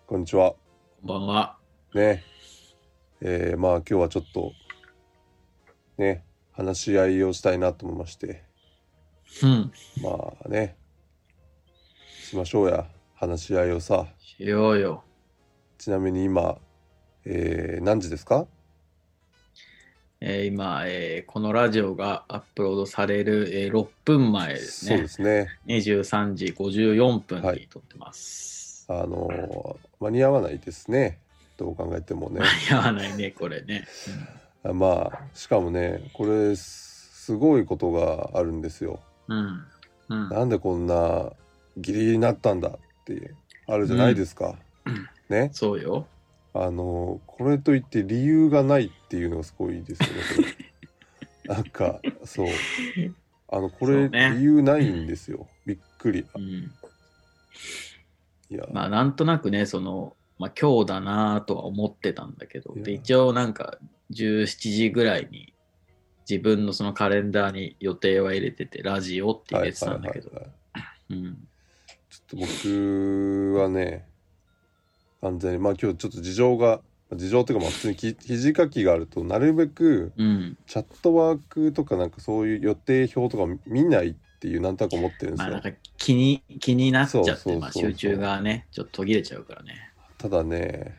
こんにちは。 こんばんは。 ね。まあ今日はちょっとね、話し合いをしたいなと思いまして。 うん。 まあね、しましょうや。話し合いをさ。 しようよ。 ちなみに今、何時ですか？ 今、このラジオがアップロードされる、6分前ですそうでね。 すね。 23時54分はい。 に撮ってます。 間に合わないですね。どう考えても間にね。 合わないね、これね。 まあ、しかもね、これすごいことがあるんですよ。 うん。うん。 なんでこんなギリギリになったんだってあるじゃうん。 ないですか。ね。 そうよ。 これといって理由がないっていうのがすごいですよね、これ。なんか、そう。これそうね。 理由ないんですよ。びっくり。 うん。 いや、 まあ、なんとなくね、今日だなとは思ってたんだけど、 いや、 で、一応なんか17時ぐらいに自分のそのカレンダーに予定は入れてて、ラジオって入れてはいはいはいたんだけど、 はい。 うん。 ちょっと僕はね、完全に、まあ今日ちょっと事情っていうかまあ普通に記事書きがあると、なるべくうん。 チャットワークとかなんかそういう予定表とか見ないっていうなんとなく思ってるんですよ。 まあなんか気になっちゃって、 そうそうまあ集中そうそう。 がね、ちょっと途切れちゃうからね。 ただね、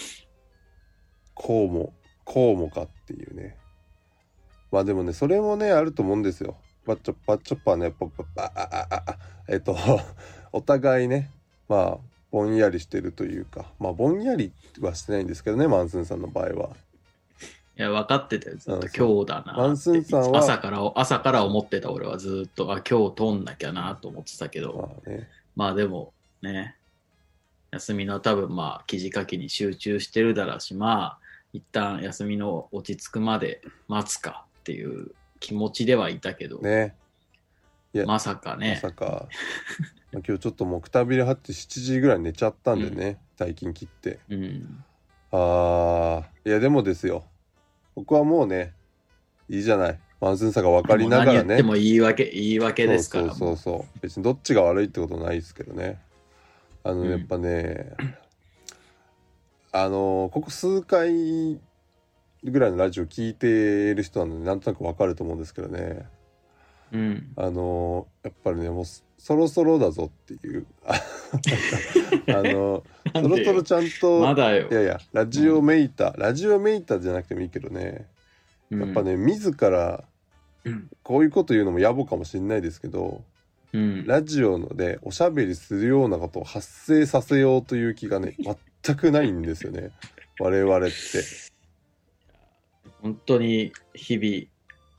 こうも、こうもかっていうね。まあでもね、それもね、あると思うんですよ。バッチョッパーね、ポッパッパ、えっと、お互いね、まあ、ぼんやりしてるというか、まあ、ぼんやりはしてないんですけどね、マンスンさんの場合は。 いや、分かってたよ、ずっとそう。 今日だマンスンなって。 さんは、 朝からそう、 思ってた俺はずっと、今日撮んなきゃなと思ってたけど、 まあね、 まあでもね、休みの多分まあ記事書きに集中してるだろうし、まあ一旦休みの落ち着くまで待つかっていう気持ちではいたけど、 ね、いや、 まさかまね、 さか、まあ、今日ちょっともうくたびれ張って7時ぐらい寝ちゃったんうん、 でね、退勤切って。 うん、 いやでもですよ、僕はもうね、いいじゃない。マンスンさんが分かりもう何ながらね、 言っても言い訳ですから、も別にどっちが悪いってことないですけどね。 う。うやっん、 ぱね、ここ数回ぐらいのラジオ聞いてる人なので、なんとなくわかると思うんですけどね。 うん。 やっぱりね、もうそろそろだぞっていう。なんか、そろそろなんでよ。 ちゃんと、 まだよ。 いやいや、ラジオめいたじゃなくてもいいけどね、 うん。 やっぱね、自ら、 うん。 こういうこと言うのも野暮かもしれないですけど、 うん。 ラジオのでおしゃべりするようなことを発生させようという気がね、全くないんですよね。我々って。 本当に日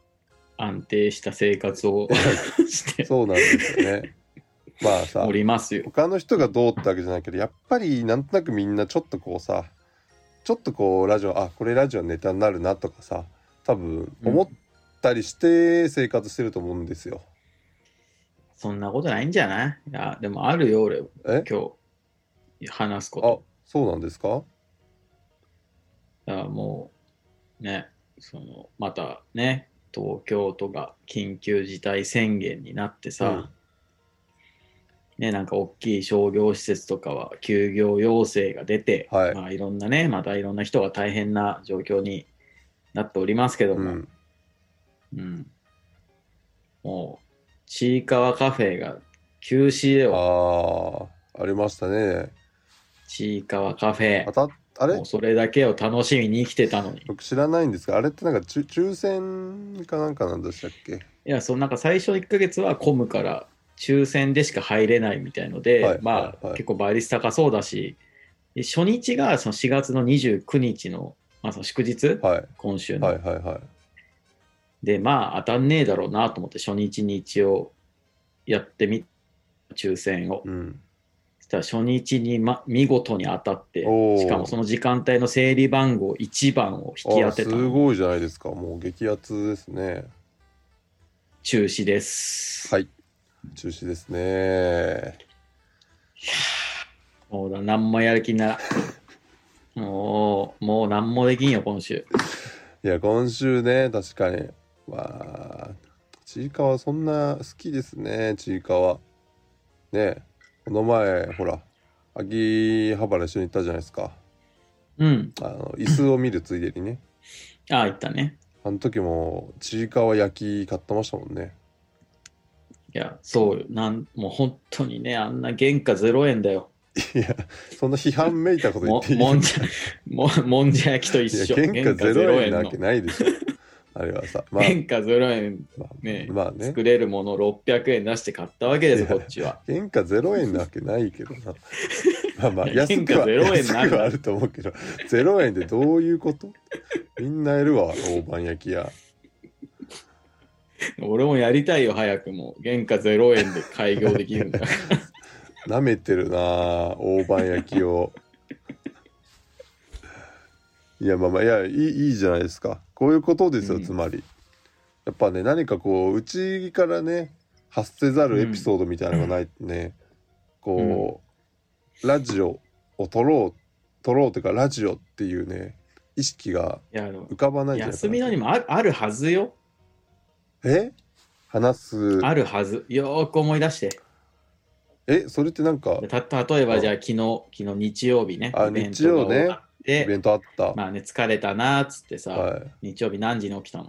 々安定した生活をいや、 してそうなんですよね。まあおさ、 りますよ。 他の人がどうってわけじゃないけど、やっぱりなんとなくみんなちょっとこうさ、ちょっとこうこれラジオネタになるなとかさ、多分思っうん。 たりして生活してると思うんですよ。 そんなことないんじゃない？いや、でもあるよ、俺、 え今日話すこあ、 と。 そうなんですか？ だからもうね、またね、東京都が緊急事態宣言になってさ、 うん。 ね、なんか大きい商業施設とかは休業要請が出て、 はい。 まあいろんなね、またいろんな人が大変な状況になっておりますけども、 うん。 うん、もう、ちいかわカフェが休止よ。 ありましたね。 ちいかわカフェ。 あた、あれもうそれだけを楽しみに生きてたのに。い僕知らないんですが、あれってなんか抽選かなんかなんでしたっけ？ や、なんか最初1ヶ月は混むから抽選でしか入れないみたいので、 はいはまあいはい。 結構倍率高そうだし、で初日がその4月の29日の、まあ、その祝日、 はい今週はいの。 はいはい。 で、まあ当たんねえだろうなと思って初日に一応やってみ、抽選を。 うん。 そしたら初日に、見事に当たって、しかもそおの時間帯の整理番号1番を引き当てすたのに、 ごいじゃないですか。もう激アツですね。 中止です。 はい。中止ですね。 もう何もやる気な、もう何もできんよ、今週。 いや、今週ね、確かに。まあ、ちいかわそんな好きですね、ちいかわ。ね、この前、ほら、 秋葉原一緒に行ったじゃないですか。 うん。 椅子を見るついでにね。 ああ、言ったね。 あの時もちいかわ焼き買ってましたもんね。 いや、そうよ。もう本当にね、あんな原価0円だよ。 いや、そんな批判めいたこと言っていいもんじゃ、もんじゃ焼きと一緒。 いや、原価0円なわのけないでしょ。あれはさ、まあ、 原価0円ね、 まあね。 作れるもの600円出して買ったわけですよ、こっちは。 原価0円なわけないけどな。まあまあ、安くは、 原価0円安くはあると思うけど、0円でどういうこと？みんなやるわ、大判焼き屋。 俺もやりたいよ、早くも。原価0円で開業できるんだ。 なめてるな大判焼きを。いや、まあまあ、いいじゃないですか。こういうことですよ、つまり。やっぱね、何かこう、うちからね、発せざるエピソードみたいなのがないとね、こう、ラジオを撮ろうというか、ラジオっていうね、意識が浮かばないんじゃないかな。 休みのにもあるはずよ。 話す。 あるはず。よーく思い出して。 それってなんか。 例えばじゃあ昨日日曜日ね、イベン日曜ね、イベントあった。 まあね、疲れたなーっつってさ、 はい、 日曜日何時に起きたの？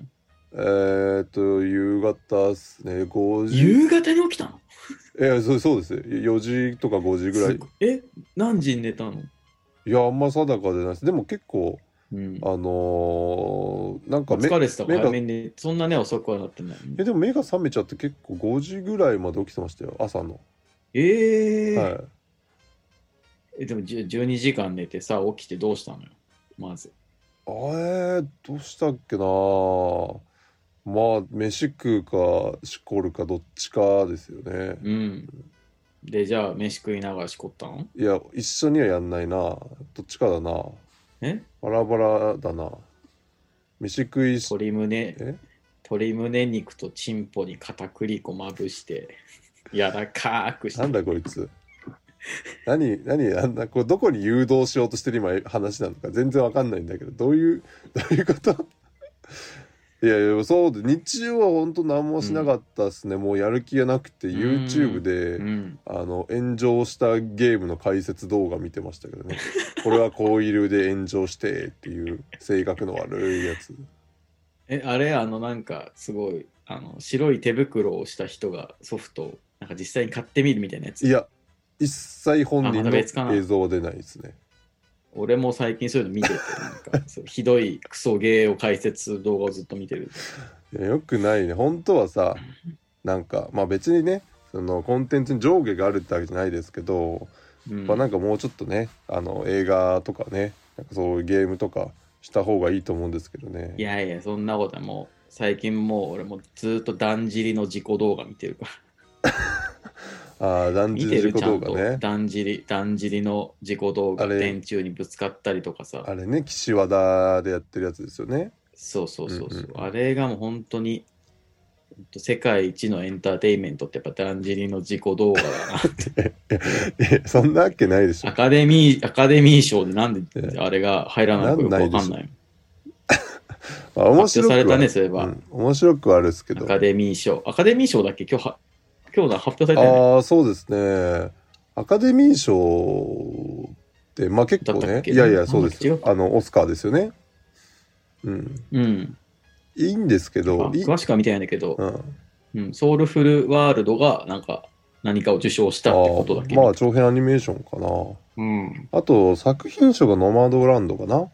夕方っすね、5時。 夕方に起きたの？ そうです。4時とか5時ぐらい。 何時に寝たの？ いや、あんま定かでないです。でも結構、 うん、 なんか疲れてたから早めに、そんなね、遅くはなってない。 でも目が覚めちゃって結構5時ぐらいまで起きてましたよ、朝の。 はい。でも12時間寝てさ、起きてどうしたのよ、まず。 どうしたっけな。まあ、飯食うか、しこるか、どっちかですよね。 うん。で、じゃあ、飯食いながらしこったの？ いや、一緒にはやんないな。どっちかだな。バラバラだな。飯食いし、 鶏胸肉とチンポに片栗粉まぶして、柔らかくして。 なんだこいつ。何これどこに誘導しようとしてる今話なのか全然わかんないんだけど、どういうこといや、そうで、日曜は本当何もしなかったっすね。もうやる気がなくて YouTube で、炎上したゲームの解説動画見てましたけどね。これはコイルで炎上してっていう性格の悪いやつ。 あれなんかすごい白い手袋をした人がソフトをなんか実際に買ってみるみたいなやつ。 いや、一切本人の映像は出ないですね。 俺も最近そういうの見てて、なんかひどいクソゲーを解説動画をずっと見てる。 いや、よくないね。本当はさ、なんかまあ別にね、そのコンテンツに上下があるってわけじゃないですけど、なんかもうちょっとね、映画とかね、なんかそういうゲームとかした方がいいと思うんですけどね。 いやいや、そんなことはもう最近もう俺もずっとだんじりの自己動画見てるから。 だんじり自己動画ね。 だんじりの自己動画、電柱にぶつかったりとかさ。 あれね、岸和田でやってるやつですよね。 そう。あれがもう本当に世界一のエンターテインメントってやっぱだんじりの自己動画だなってそんなわけないでしょ。 アカデミー賞でなんであれが入らないのかよくわかんない。 面白くされたね、そういえば。 面白くはあるんですけど。 アカデミー賞だっけ今日発表されたよね。 そうですね。アカデミー賞ってまあ結構ね、いやそうですよ。オスカーですよね。いいんですけど、 詳しくは見てないんだけど、ソウルフルワールドが何かを受賞したってことだけ。 まあ長編アニメーションかな。あと作品賞がノマドランドかな。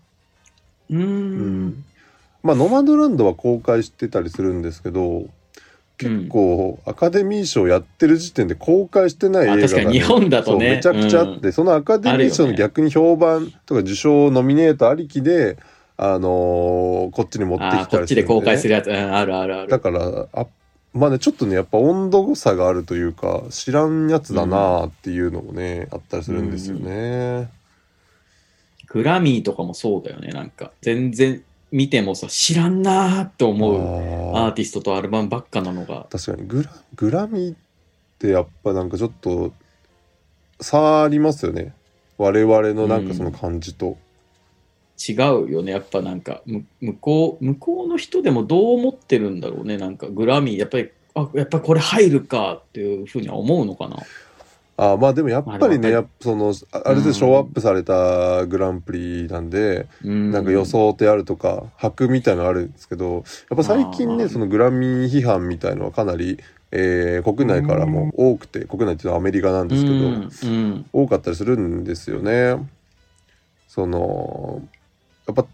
まあノマドランドは公開してたりするんですけど、結構アカデミー賞やってる時点で公開してない映画が、 確かに日本だとね、 めちゃくちゃあって、そのアカデミー賞の逆に評判とか受賞ノミネートありきでこっちに持ってきたりするんで、 こっちで公開するやつ、ある。 だからまあね、ちょっとねやっぱ温度差があるというか、知らんやつだなっていうのもね、あったりするんですよね。 グラミーとかもそうだよね。なんか全然見てもさ、知らんなーと思うアーティストとアルバムばっかなのが。 確かにグラミーってやっぱなんかちょっと差ありますよね、我々のなんかその感じと。 違うよね、やっぱなんか向こうの人でもどう思ってるんだろうね。なんかグラミーやっぱりこれ入るかっていうふうには思うのかな。 まあでもやっぱりね、 まあやっぱそのある程度ショーアップされたグランプリなんで、なんか予想ってあるとか箔みたいなのあるんですけど、やっぱ最近ねそのグラミー批判みたいのはかなり、国内からも多くて、国内っていうのはアメリカなんですけど、多かったりするんですよね。そのやっぱ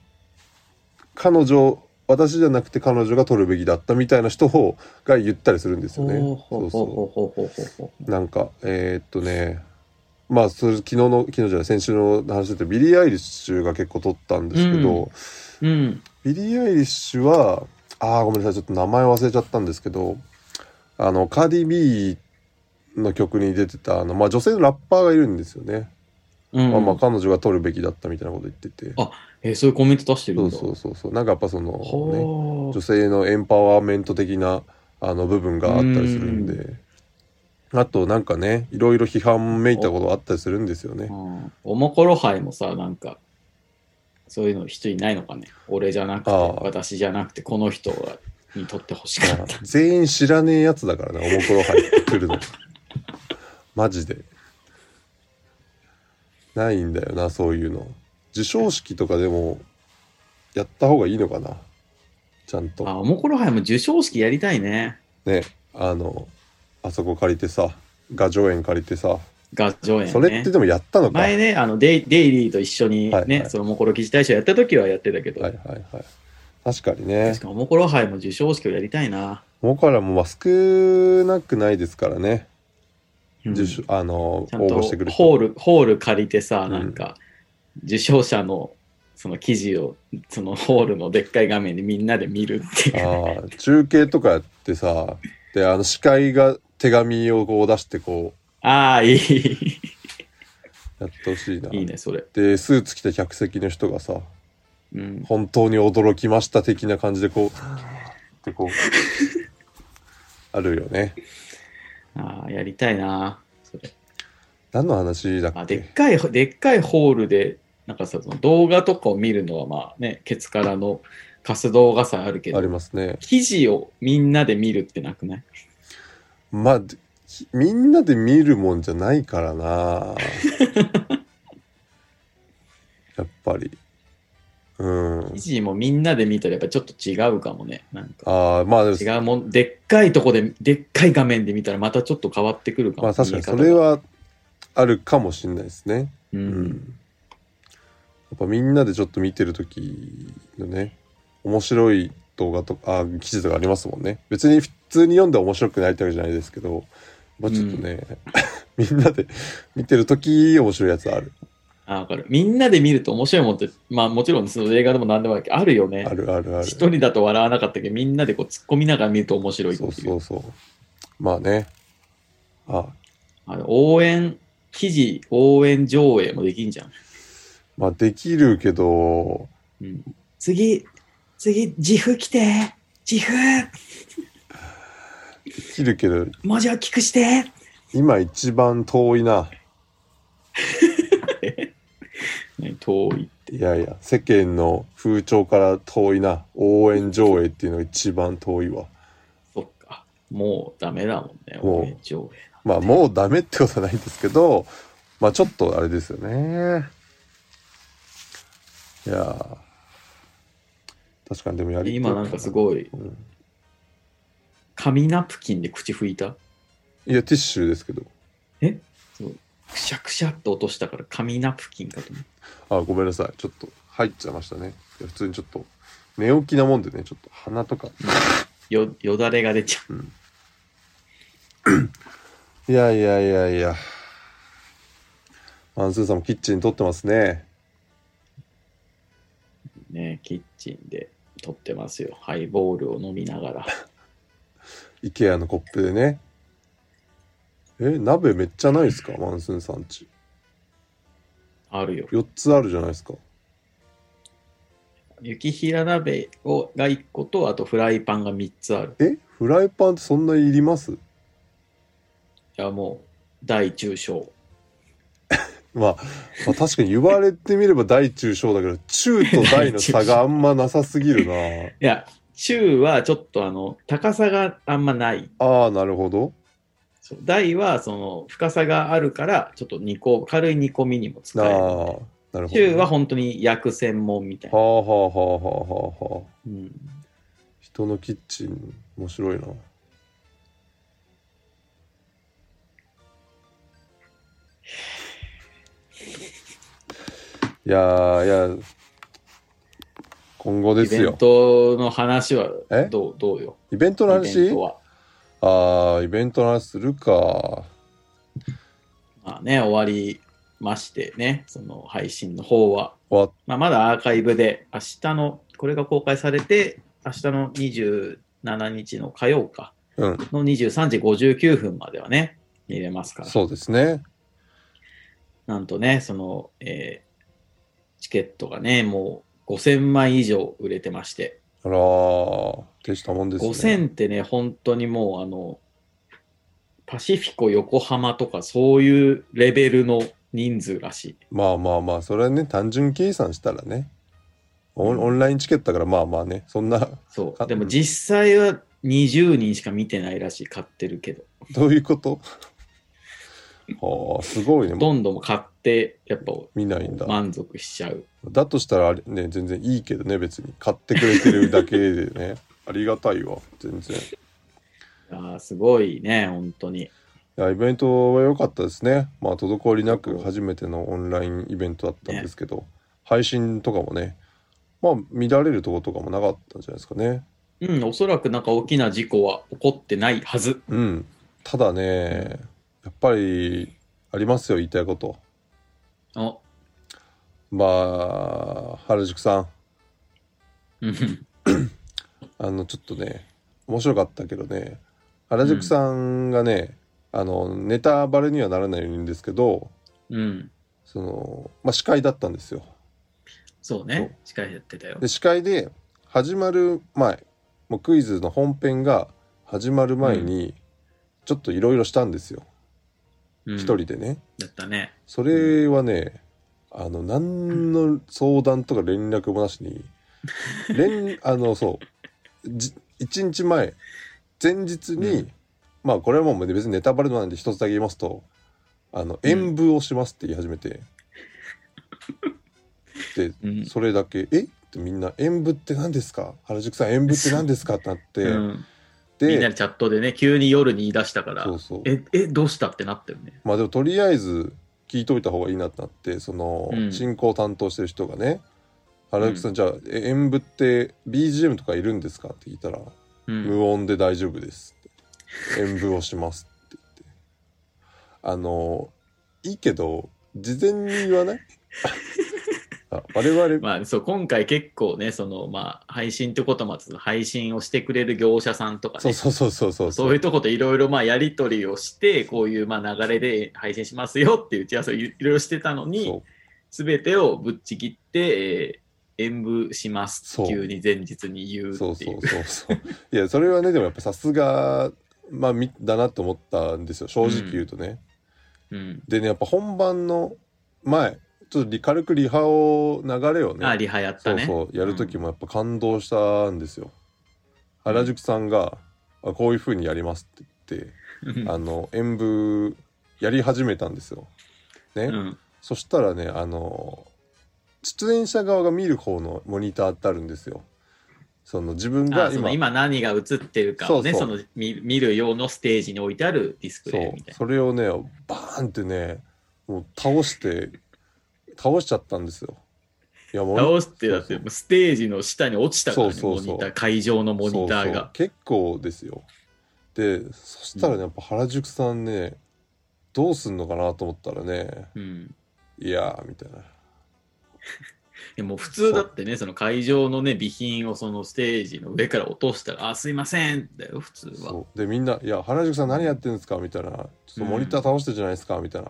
私じゃなくて彼女が取るべきだったみたいな人が言ったりするんですよね。そうそう。なんかまあそれ昨日じゃない先週の話でビリー・アイリッシュが結構取ったんですけど、ビリー・アイリッシュはごめんなさいちょっと名前忘れちゃったんですけど、カーディ・ビーの曲に出てた女性のラッパーがいるんですよね。まあ彼女が取るべきだったみたいなこと言ってて、 そういうコメント出してるんだ。 そうなんかやっぱそのね女性のエンパワーメント的な部分があったりするんで、あとなんかねいろいろ批判めいたことあったりするんですよね。 おもころ杯もさ、なんかそういうの人いないのかね。俺じゃなくて私じゃなくてこの人にとってほしかった。 全員知らねえやつだからね、おもころ杯ってくるのマジでないんだよな、そういうの。授賞式とかでもやった方がいいのかな、ちゃんと。 おもころ杯も授賞式やりたいね。 ね、あそこ借りてさ、雅叙園借りてさ、 雅叙園ね。 それってでもやったのか。 前ね、デイリーと一緒にね、そのおもころ記事大賞やった時はやってたけど。 確かにね。 確かにおもころ杯も授賞式をやりたいな。 おもころも少なくないですからね。応募してくる人。 ホール借りてさ、なんか受賞者のその記事をそのホールのでっかい画面でみんなで見るっていう。 中継とかやってさ、で司会が手紙をこう出してこう。 いい。 やってほしいな。 いいねそれ。 でスーツ着た客席の人がさ、本当に驚きました的な感じでこうでこうあるよね。 やりたいなそれ。 何の話だっけ。 でっかいホールでなんかさ、その動画とかを見るのはまあね、ケツからの貸す動画さえあるけど、 ありますね。記事をみんなで見るってなくない？ まあみんなで見るもんじゃないからなやっぱり記事もみんなで見たらやっぱちょっと違うかもね。なんかまあ違うもん、でっかいとこででっかい画面で見たらまたちょっと変わってくるかも。 まあ確かにそれはあるかもしれないですね。やっぱみんなでちょっと見てる時のね面白い動画とか記事とかありますもんね。別に普通に読んで面白くないってわけじゃないですけど、まあちょっとね、みんなで見てる時面白いやつある。 わかる。みんなで見ると面白いもんって、まあもちろんその映画でも何でもあるよね。 ある。 一人だと笑わなかったけど、みんなでこう突っ込みながら見ると面白いっていう。 そう。まあね。 記事応援上映もできんじゃん。 まあできるけど、 次自負来て自負できるけど文字を大きくして今一番遠いな遠いって。 いや世間の風潮から遠いな。応援上映っていうのが一番遠いわ。 そっか、もうダメだもんね、応援上映。 まあもうダメってことはないんですけど、まあちょっとあれですよね。いや確かにでもやりたい。 今なんかすごい、紙ナプキンで口拭いた？ いやティッシュですけど。 そうくしゃくしゃっと落としたから紙ナプキンかと思う。 ごめんなさい、ちょっと入っちゃいましたね。普通にちょっと寝起きなもんでね、ちょっと鼻とかよだれが出ちゃう。 いやマンスーさんもキッチン撮ってますね。 ね、キッチンで撮ってますよ。ハイボールを飲みながら。 IKEA のコップでね。鍋めっちゃないですか、マンスーさんち。 あるよ。 4つあるじゃないですか。 雪平鍋が1個と、あとフライパンが3つある。 フライパンってそんなにいります？いやもう大中小。 まあ確かに言われてみれば大中小だけど、中と大の差があんまなさすぎるな。 いや中はちょっと高さがあんまない。 なるほど。 そう大はその深さがあるからちょっと軽い煮込みにも使ああ、 える。 なるほど、ね。 中は本当に焼く専門みたいな。 はあはあはあはあはあはあ。 うん、 人のキッチン面白いな。いやいや、今後ですよ。 イベントの話はえどうよ。 イベントのイベン話トは。 イベントの話するか。 まあね、終わりましてね、その配信の方は。 終わっまだアーカイブで、明日の、これが公開されて、明日の27日の火曜か、 うん、 の23時59分まではね、見れますから。 そうですね。 なんとね、その、チケットがね、もう5000枚以上売れてまして、 あらー、手したもんですね。 5000ってね、本当にもう、パシフィコ横浜とかそういうレベルの人数らしい。 まあまあまあ、それはね、単純計算したらね、オンラインチケットだからまあまあね、そんな、 そう。でも実際は20人しか見てないらしい、買ってるけど。 どういうことはあ、すごいね。 ほとんども買って、やっぱ見ないんだ。 満足しちゃう。 だとしたらあれね、全然いいけどね、別に。買ってくれてるだけでね。ありがたいわ、全然。 すごいね、本当に。 いや、イベントは良かったですね。まあ、滞りなく初めてのオンラインイベントだったんですけど、ね、配信とかもね、まあ、乱れるところとかもなかったんじゃないですかね。 うん、おそらくなんか大きな事故は起こってないはず。 うん。ただね、やっぱり、ありますよ、言いたいこと。 おまあ、原宿さん。ちょっとね、面白かったけどね、原宿さんがね、ネタバレにはならないように言うんですけど、 うん。 司会だったんですよ。 そうね、司会やってたよ。 で、司会で始まる前、もうクイズの本編が始まる前に、ちょっといろいろしたんですよ。一人でね。 だったね。 それはね、何の相談とか連絡もなしに、1日前、前日に、まあこれはもう別にネタバレなんで一つだけ言いますと、演舞をしますって言い始めて、で、それだけ、ってみんな、演舞って何ですか？原宿さん演舞って何ですかってなって、 で、みんなでチャットでね、急に夜に言い出したから、 そうどうしたってなったよね。 まあでもとりあえず聞いといた方がいいなってなって、進行担当してる人がね、原宿さん、じゃあ演舞って BGM とかいるんですかって聞いたら、無音で大丈夫ですって、演舞をしますって言って、いいけど事前に言わない？我々 まあそう今回結構ね配信ってこともあって配信をしてくれる業者さんとかねそういうとこといろいろやり取りをしてこういう流れで配信しますよっていう打ち合わせをいろいろしてたのに全てをぶっちぎって、演舞しますって急に前日に言うっていういやそれはねでもやっぱさすがだなと思ったんですよ正直言うとね、でねやっぱ本番の前ちょっと軽くリハを流れをねリハやったねやる時もやっぱ感動したんですよ、原宿さんがこういう風にやりますって言って演舞やり始めたんですよね、そしたらね出演者側が見る方のモニターってあるんですよ。自分が今何が映ってるかをね見る用のステージに置いてあるディスプレイみたいな。 それをねバーンってねもう倒しちゃったんですよ。 いや倒してだってステージの下に落ちたからねモニター会場のモニターが結構ですよ。でそしたらねやっぱ原宿さんねどうすんのかなと思ったらね、いやみたいな。 もう普通だってねその会場のね備品をそのステージの上から落としたらすいませんだよ普通は。 でみんないや原宿さん何やってるんですかみたいな、ちょっとモニター倒してるじゃないですかみたいな、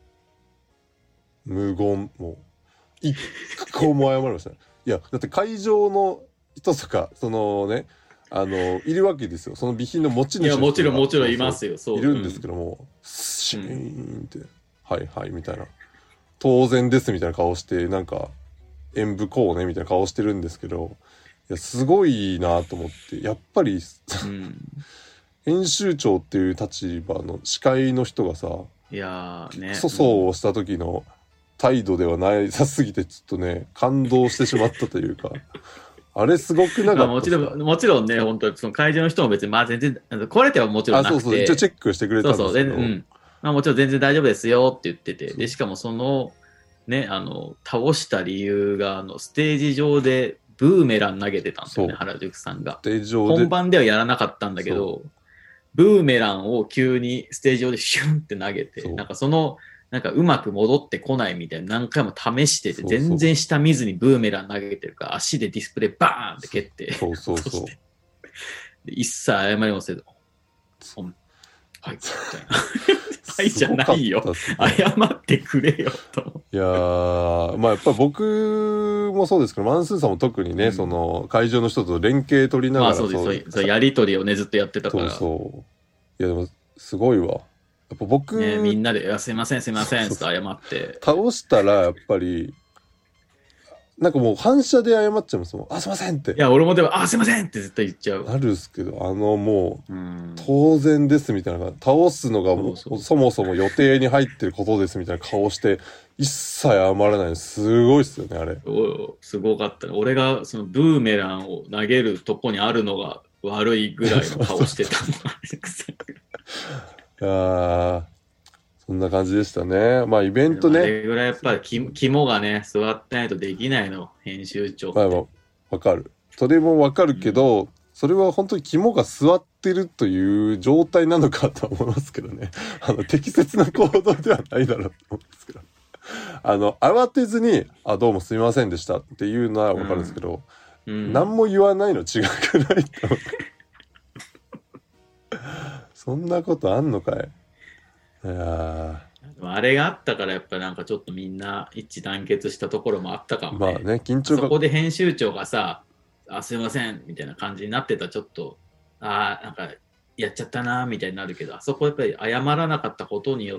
無言、もう一個も謝りましたね。いやだって会場の人とかいるわけですよその備品の持ち主の人が。いやもちろんいますよ。 いるんですけども、シーンってはいはいみたいな当然ですみたいな顔してなんか演舞こうねみたいな顔してるんですけど、いやすごいなと思ってやっぱり、 編集長っていう立場の司会の人がさ、 いやーね。 粗相をした時の態度ではないさすぎて、ちょっとね、感動してしまったというか、あれすごくなかったもですか？ もちろんね、本当にその会場の人も別に、まあ全然、これってはもちろんなくて、 そうそう、一応チェックしてくれたんですけど、 まあもちろん全然大丈夫ですよって言ってて、で、しかもその、ね、倒した理由が、ステージ上でブーメラン投げてたんですよね、原宿さんが。 ステージ上で本番ではやらなかったんだけど、ブーメランを急にステージ上でシュンって投げて、なんかなんかうまく戻ってこないみたいな何回も試してて、全然下見ずにブーメラン投げてるから、足でディスプレイバーンって蹴って、一切謝りもせず、はい、みたいな。はいじゃないよ。謝ってくれよと。 いやー、まあやっぱ僕もそうですけど、マンスーさんも特にね、その会場の人と連携取りながら、 そうやり取りをね、ずっとやってたから。 いやでも、すごいわ。やっぱ僕、 ね、みんなで、すいません、すいません、って謝って。 倒したら、やっぱり、なんかもう反射で謝っちゃいますもん。すいませんって。 いや、俺もでも、すいませんって絶対言っちゃう。 あるっすけど、もう、当然ですみたいな、倒すのがそもそも予定に入ってることですみたいな顔して、一切謝らないのすごいっすよね、あれ。 すごかったね。俺がそのブーメランを投げるとこにあるのが悪いぐらいの顔してたいやそんな感じでしたね。まあイベントね。 あれぐらいやっぱり肝がね、座ってないとできないの、編集長って。 まあわかる。それもわかるけど、それは本当に肝が座ってるという状態なのかと思いますけどね。適切な行動ではないだろうと思うんですけど。慌てずに、どうもすみませんでしたっていうのはわかるんですけど、何も言わないの違くないと思う。そんなことあんのかい。 あれがあったからやっぱなんかちょっとみんな一致団結したところもあったかもね。 まあね、緊張が。 そこで編集長がさ、すいませんみたいな感じになってたらちょっと、なんかやっちゃったなみたいになるけど、あそこやっぱり謝らなかったことによって、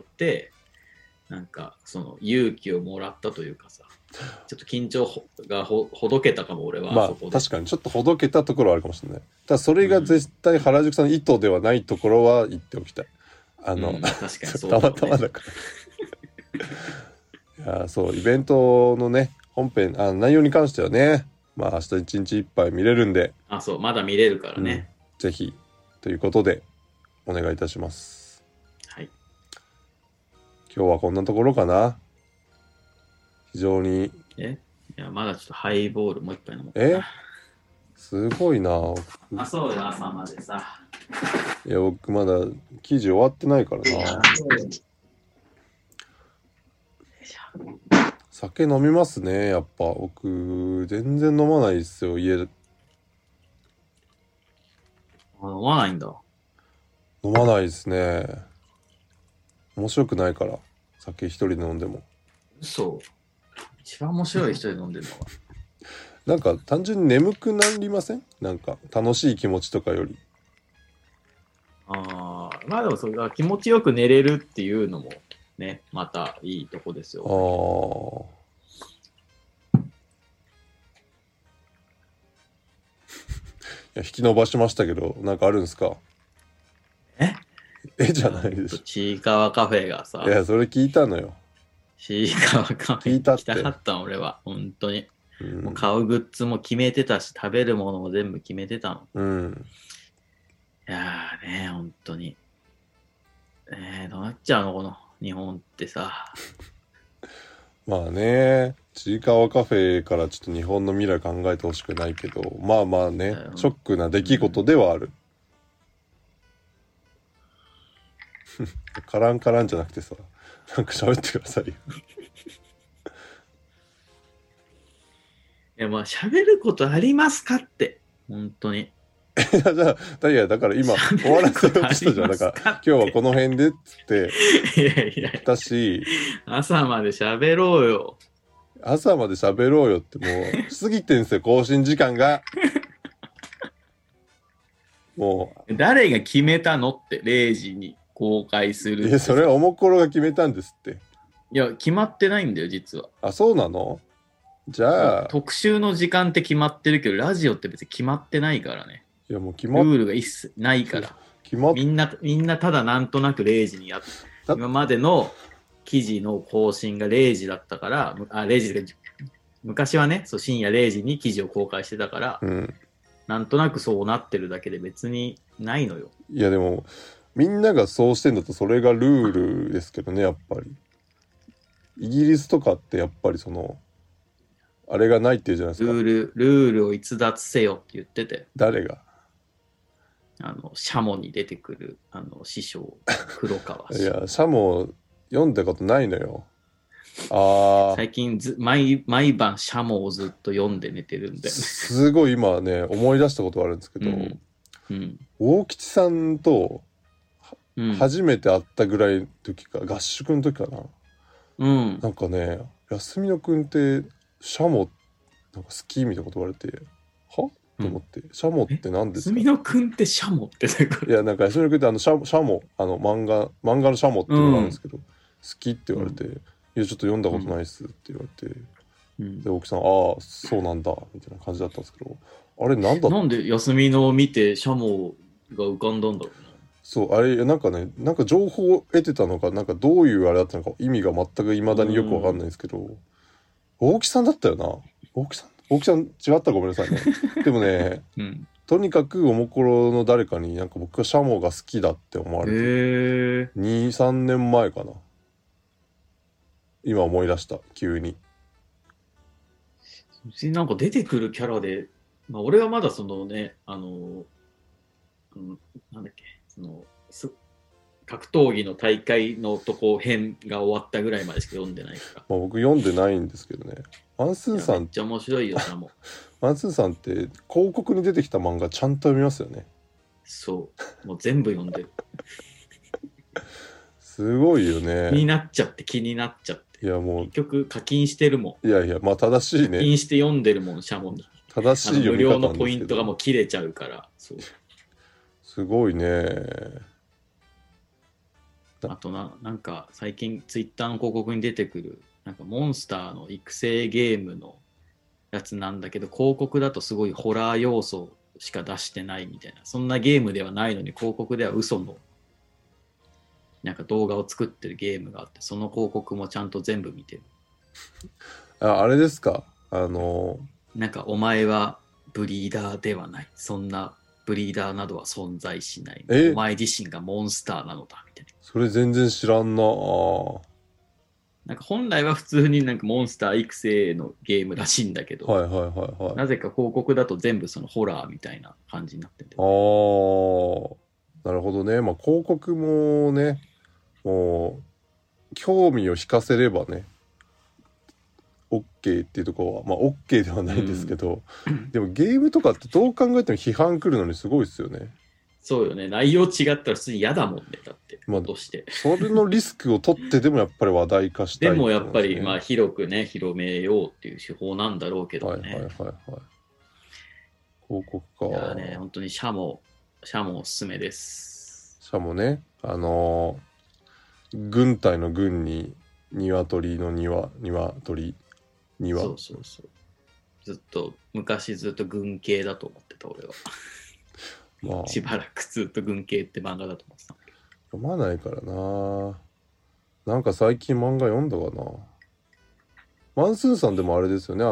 なんかその勇気をもらったというかさ、ちょっと緊張がほどけたかも俺は。 まあ確かにちょっとほどけたところはあるかもしれない。ただそれが絶対原宿さんの意図ではないところは言っておきたい。 確かにそうだ、 ね、たまたまだからいやそうイベントのね本編内容に関してはね、まあ明日一日いっぱい見れるんで、 そうまだ見れるからね、 ぜひということでお願いいたします。 はい、 今日はこんなところかな。非常にいやまだちょっとハイボールもう一杯飲もうかな。 すごいな。 そうよ、朝までさ。 いや僕まだ記事終わってないからな。酒飲みますね、やっぱ。僕全然飲まないですよ、家で。 飲まないんだ。 飲まないですね。面白くないから、酒一人で飲んでも。 嘘。一番面白い一人で飲んでるのはなんか単純に眠くなりません？なんか楽しい気持ちとかより。 まあでもそれが気持ちよく寝れるっていうのもね、またいいとこですよ。 いや引き伸ばしましたけど、なんかあるんですか？じゃないでしょ。 ちいかわカフェがさ。 いやそれ聞いたのよ。 ちいかわカフェ行きたかったの俺は本当に。もう買うグッズも決めてたし、食べるものも全部決めてたの。いやーね、本当に。どうなっちゃうのこの日本ってさ。 まあね、ちいかわカフェからちょっと日本の未来考えてほしくないけど、まあまあね、ショックな出来事ではある。カランカランじゃなくてさ、なんか喋ってくださいよ。 いやまあ喋ることありますかって本当に。 いやだから今終わらせようとしたじゃん。だから今日はこの辺でっつって言ったし、 朝まで喋ろうよ。 朝まで喋ろうよってもう過ぎてんすよ更新時間が。もう誰が決めたのって0時に公開するって。 いやそれはおもころが決めたんですって。 いや決まってないんだよ実は。 そうなの？じゃあ特集の時間って決まってるけどラジオって別に決まってないからね。 いやもうルールが一切ないから。 みんなただなんとなく0時に今までの記事の更新が0時だったから、0時で昔はね、そう深夜0時に記事を公開してたから、 うん、 なんとなくそうなってるだけで別にないのよ。 いやでもみんながそうしてんだとそれがルールですけどね、やっぱり。イギリスとかってやっぱりそのあれがないっていうじゃないですか。 ルールを逸脱せよって言ってて、 誰が？ シャモに出てくる師匠黒川氏。 いやシャモ読んだことないのよ。 最近毎晩シャモをずっと読んで寝てるんだよね。 すごい今ね思い出したことがあるんですけど、大吉さんと初めて会ったぐらいの時か、合宿の時かな、なんかね休みのくんってシャモなんか好きみたいなこと言われて、はと思って、シャモって何ですか？ 休みのくんってシャモっていやなんか休みのくんってシャモ漫画のシャモっていうのがあるんですけど、好きって言われて、いやちょっと読んだことないっすって言われて、で大木さんああそうなんだみたいな感じだったんですけど、あれなんで休みのを見てシャモが浮かんだんだろうな。 そうあれなんかね、なんか情報を得てたのか、なんかどういうあれだったのか意味が全く未だによくわかんないんですけど、大木さんだったよな。大木さん違ったらごめんなさいね。でもね、とにかくおもころの誰かになんか僕がシャモが好きだって思われて、2、3年前かな。今思い出した急に。 なんか出てくるキャラで、俺はまだそのね、なんだっけ、格闘技の大会のとこ編が終わったぐらいまでしか読んでないから。 僕読んでないんですけどね。マンスーさんめっちゃ面白いよ、シャモ。 マンスーさんって広告に出てきた漫画ちゃんと読みますよね。 そう。もう全部読んでる。 すごいよね。 気になっちゃって。 いやもう結局課金してるもん。いやまあ正しいね。 課金して読んでるもん、シャモに。 正しい読み方なんですけど。 無料のポイントがもう切れちゃうから。そう。 すごいね。 あとなんか最近ツイッターの広告に出てくるなんかモンスターの育成ゲームのやつなんだけど、広告だとすごいホラー要素しか出してないみたいな、そんなゲームではないのに広告では嘘のなんか動画を作ってるゲームがあって、その広告もちゃんと全部見てる。 あれですか、 なんかお前はブリーダーではない、そんなブリーダーなどは存在しない、お前自身がモンスターなのだみたいな。 それ全然知らんな。 なんか本来は普通になんかモンスター育成のゲームらしいんだけど、なぜか広告だと全部そのホラーみたいな感じになってて。 なるほどね。まあ広告もね、もう興味を引かせればね OK っていうところはまあ OK ではないんですけど、でもゲームとかってどう考えても批判来るのにすごいですよね。 そうよね。内容違ったら普通に嫌だもんね。だって落として、 それのリスクを取ってでもやっぱり話題化したい、 でもやっぱりまあ広くね広めようっていう手法なんだろうけどね。 広告か。 いやね、本当にシャモおすすめです。 シャモね、軍隊の軍に鶏の鶏そう昔ずっと軍系だと思ってた俺は。まあ、しばらくずっと軍系って漫画だと思ってた。 読まないからな。なんか最近漫画読んだかな。マンスーさんでもあれですよね、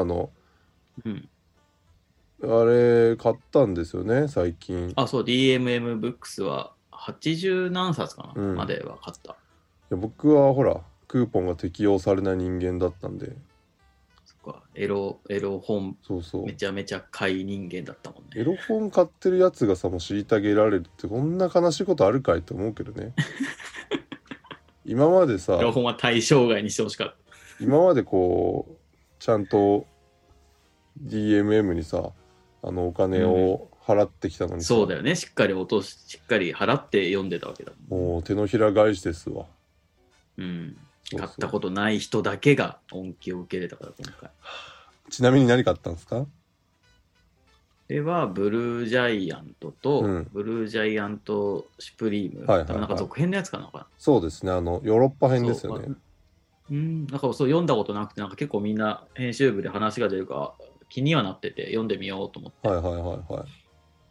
あれ買ったんですよね最近。 そう DMM ブックスは80何冊かな、までは買った。いや僕はほらクーポンが適用されない人間だったんで。 そっか、エロ本めちゃめちゃ買い人間だったもんね。 エロ本買ってるやつがさもう虐げられるってこんな悲しいことあるかいと思うけどね。今までさエロ本は対象外にしてほしかった。 今までこうちゃんと DMM にさお金を払ってきたのにさ、 そうだよね、しっかり払って読んでたわけだもん。もう手のひら返しですわ。 買ったことない人だけが恩恵を受けれたから今回。 ちなみに何買ったんですか？ ではブルージャイアントと、ブルージャイアントシュプリーム、なんか続編のやつかな。 そうですね、ヨーロッパ編ですよね。 なんかそう読んだことなくて、なんか結構みんな編集部で話が出るから気にはなってて読んでみようと思って。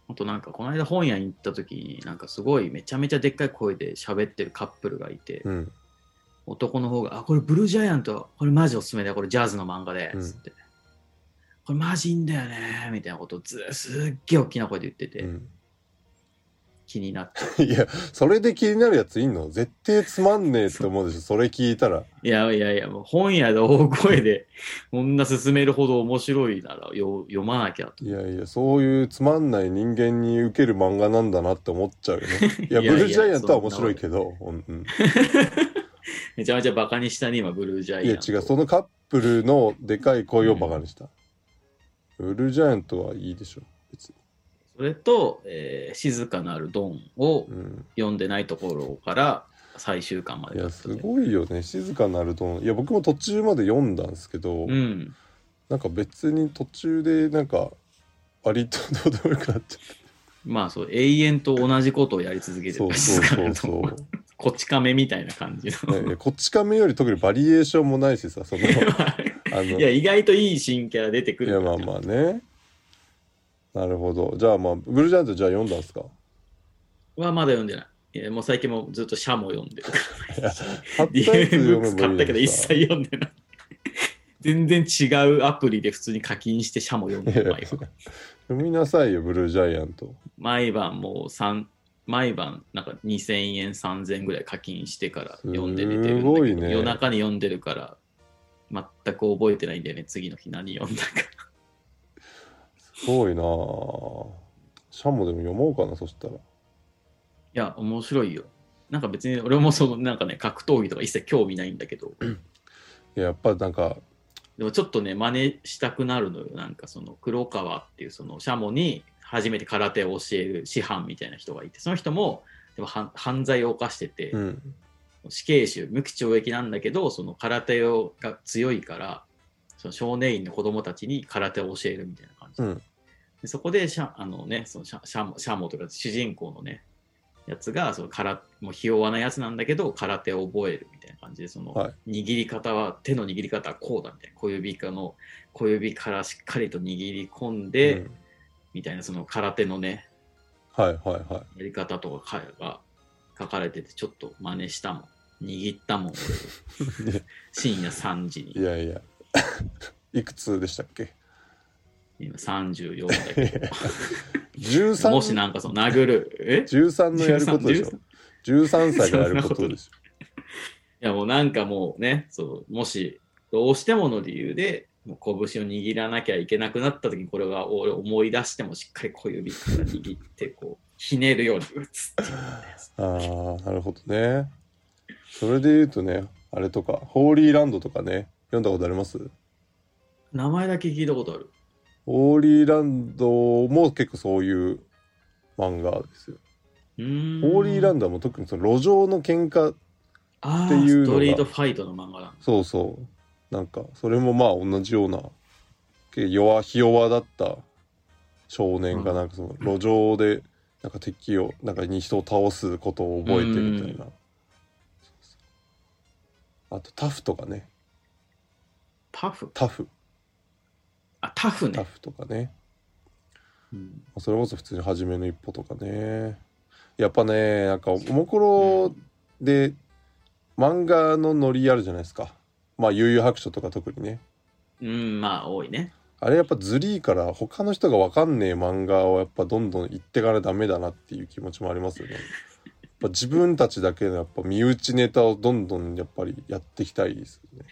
あとなんかこの間本屋に行った時になんかすごいめちゃめちゃでっかい声で喋ってるカップルがいて、 うん。 男の方が、これブルージャイアント、これマジおすすめだよ、これジャズの漫画で、つって。これマジいいんだよね、みたいなことをすっげえ大きな声で言ってて、気になっちゃう。 いや、それで気になるやついんの？絶対つまんねえって思うでしょ、それ聞いたら。 いやいやいや、もう本屋で大声で、こんな進めるほど面白いなら読まなきゃと。 いやいや、そういうつまんない人間に受ける漫画なんだなって思っちゃうよね。いや、 いやいやブルージャイアントは面白いけど、 めちゃめちゃバカにしたね、今、ブルージャイアント。 いや違う、そのカップルのでかい声をバカにした。ブルージャイアントはいいでしょ、別に。 それと、静かなるドンを読んでないところから最終巻まで。 いや、すごいよね、静かなるドン。いや、僕も途中まで読んだんですけど、なんか別に途中でなんか割とどうでもよくなっちゃった。 まあそう、永遠と同じことをやり続けてる。 そう。 こち亀みたいな感じの、 ね、こち亀より特にバリエーションもないしさ、そのいや意外といい新キャラ出てくる。 いやまあまあね。なるほど。じゃあまあブルージャイアントじゃあ読んだんですか？ はまだ読んでない。いやもう最近もずっとシャモ読んでるから。 買ったやつ読めばいいのにさ。 買ったけど一切読んでない。全然違うアプリで普通に課金してシャモ読んでる。 読みなさいよ、ブルージャイアント。 毎晩もう毎晩なんか2000円3000円ぐらい課金してから読んで寝てるんだけど、 すごいね、 夜中に読んでるから全く覚えてないんだよね、次の日何読んだか。 すごいなぁ。シャモでも読もうかな、そしたら。いや面白いよ。なんか別に俺もそのなんかね格闘技とか一切興味ないんだけど、 いや、やっぱなんかでもちょっとね真似したくなるのよ。なんかその黒川っていうそのシャモに初めて空手を教える師範みたいな人がいて、その人もでも犯罪を犯してて、死刑囚無期懲役なんだけど、その空手が強いからその少年院の子供たちに空手を教えるみたいな感じ、でそこでそのシャモとか主人公のねやつがそのもうひ弱なやつなんだけど空手を覚えるみたいな感じで、その握り方は、手の握り方はこうだみたいな、小指からしっかりと握り込んで、みたいな、その空手のね、やり方とかが書かれてて、ちょっと真似したもん、握ったもん俺深夜3時に。 いやいやいくつでしたっけ？ 今34だけど 13 もしなんかその殴る 13のやることでしょ。13歳がやることでしょ。 いやもうなんかもうね、そうもしどうしてもの理由でもう拳を握らなきゃいけなくなった時に、これが俺思い出してもしっかり小指から握ってこうひねるように打つっていう。 ああ、なるほどね。それで言うとね、あれとかホーリーランドとかね、読んだことあります？ 名前だけ聞いたことある。 ホーリーランドも結構そういう漫画ですよ。ホーリーランドはもう特にその路上の喧嘩っていうのが、 ストリートファイトの漫画だ。 そうそう、なんかそれもまあ同じようなひ弱だった少年がなんかその路上でなんか敵をに人を倒すことを覚えてみたいな。あとタフとかね。タフとかね、それこそ普通に初めの一歩とかね。やっぱね、なんかおもころで漫画のノリあるじゃないですか。まあ悠々白書とか特にね。 まあ多いね。 あれやっぱずりーから他の人が分かんねえ漫画をやっぱどんどん言ってからダメだなっていう気持ちもありますよね。やっぱ自分たちだけのやっぱ身内ネタをどんどんやっぱりやっていきたいですよね。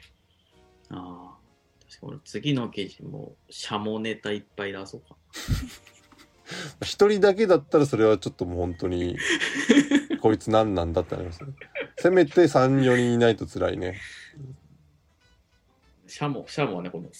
確かに次の記事もシャモネタいっぱい出そうか。 一人だけだったらそれはちょっともう本当にこいつ何なんだってなりますね。せめて3、4人いないと辛いね。 シャモはね、この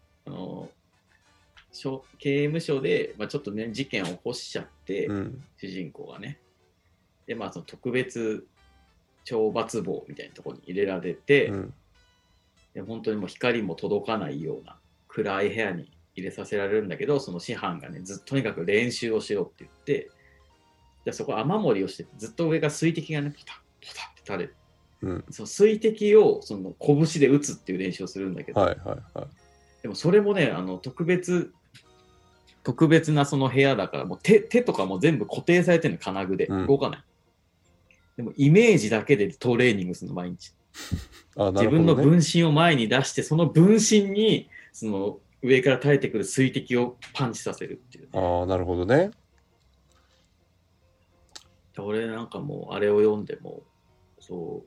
刑務所で、ちょっとね事件を起こしちゃって、主人公がね、でその特別懲罰房みたいなところに入れられて、で本当にもう光も届かないような暗い部屋に入れさせられるんだけど、その師範がねとにかく練習をしろって言って、でそこ雨漏りをしてずっと上が水滴がねポタッポタッって垂れる、その水滴をその拳で打つっていう練習をするんだけど、でもそれもね特別特別なその部屋だから、もう手とかも全部固定されてるの、金具で。 うん動かない。でもイメージだけでトレーニングするの、毎日。 あ、な自分のるほどね。 分身を前に出して、その分身に、その上から垂れてくる水滴をパンチさせるっていう。 ああ、なるほどね。 俺なんかもう、あれを読んでも、そう、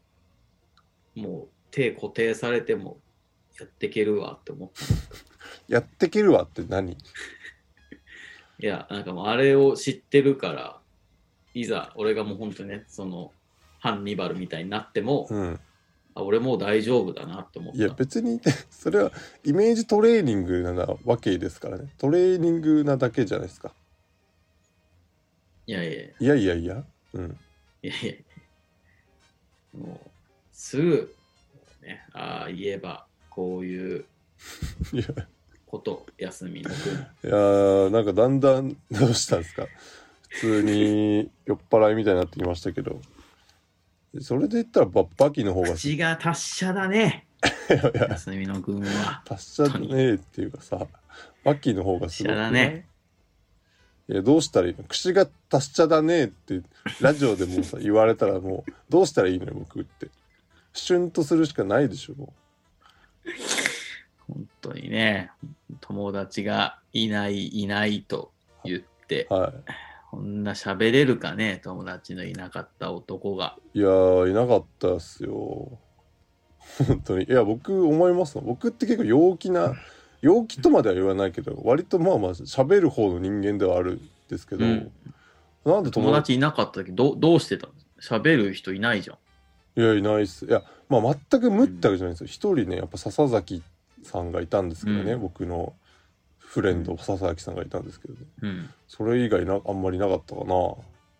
もう手固定されてもやっていけるわって思った。 やってけるわって何？ いや、なんかもうあれを知ってるから、いざ俺がもう本当にね、その、ハンニバルみたいになっても、 うん。 あ、俺もう大丈夫だなって思っいやた。 別にそれはイメージトレーニングなわけですからね。トレーニングなだけじゃないですか。 いやいやいや、 いやいやいや。うん。 いやいや、もう、すぐ、ね、ああ、言えば、こういういや、 こと、休みの君。 いやーなんかだんだんどうしたんですか。普通に酔っ払いみたいになってきましたけど。それで言ったらバキの方が口が達者だね、 いやいや休みの君は。 達者だねっていうかさ、バキの方がすごく達者だね。 いやどうしたらいいの？口が達者だねってラジオでもさ言われたらもうどうしたらいいのよ僕って。シュンとするしかないでしょも本当にね、友達がいないと言って、 う。はこんな喋れるかね、友達のいなかった男が。 い。いやーいなかったっすよ。本当に。いや僕思いますの。僕って結構陽気とまでは言わないけど割とまあまあ喋る方の人間ではあるんですけど、なんで友達いなかった時どうしてたの？喋る人いないじゃん。 いやいないっす。いやまあ全く無ってわけじゃないんですよ。一人ねやっぱ笹崎さんがいたんですけどね、僕のフレンド笹崎さんがいたんですけどね、それ以外あんまりなかったかな。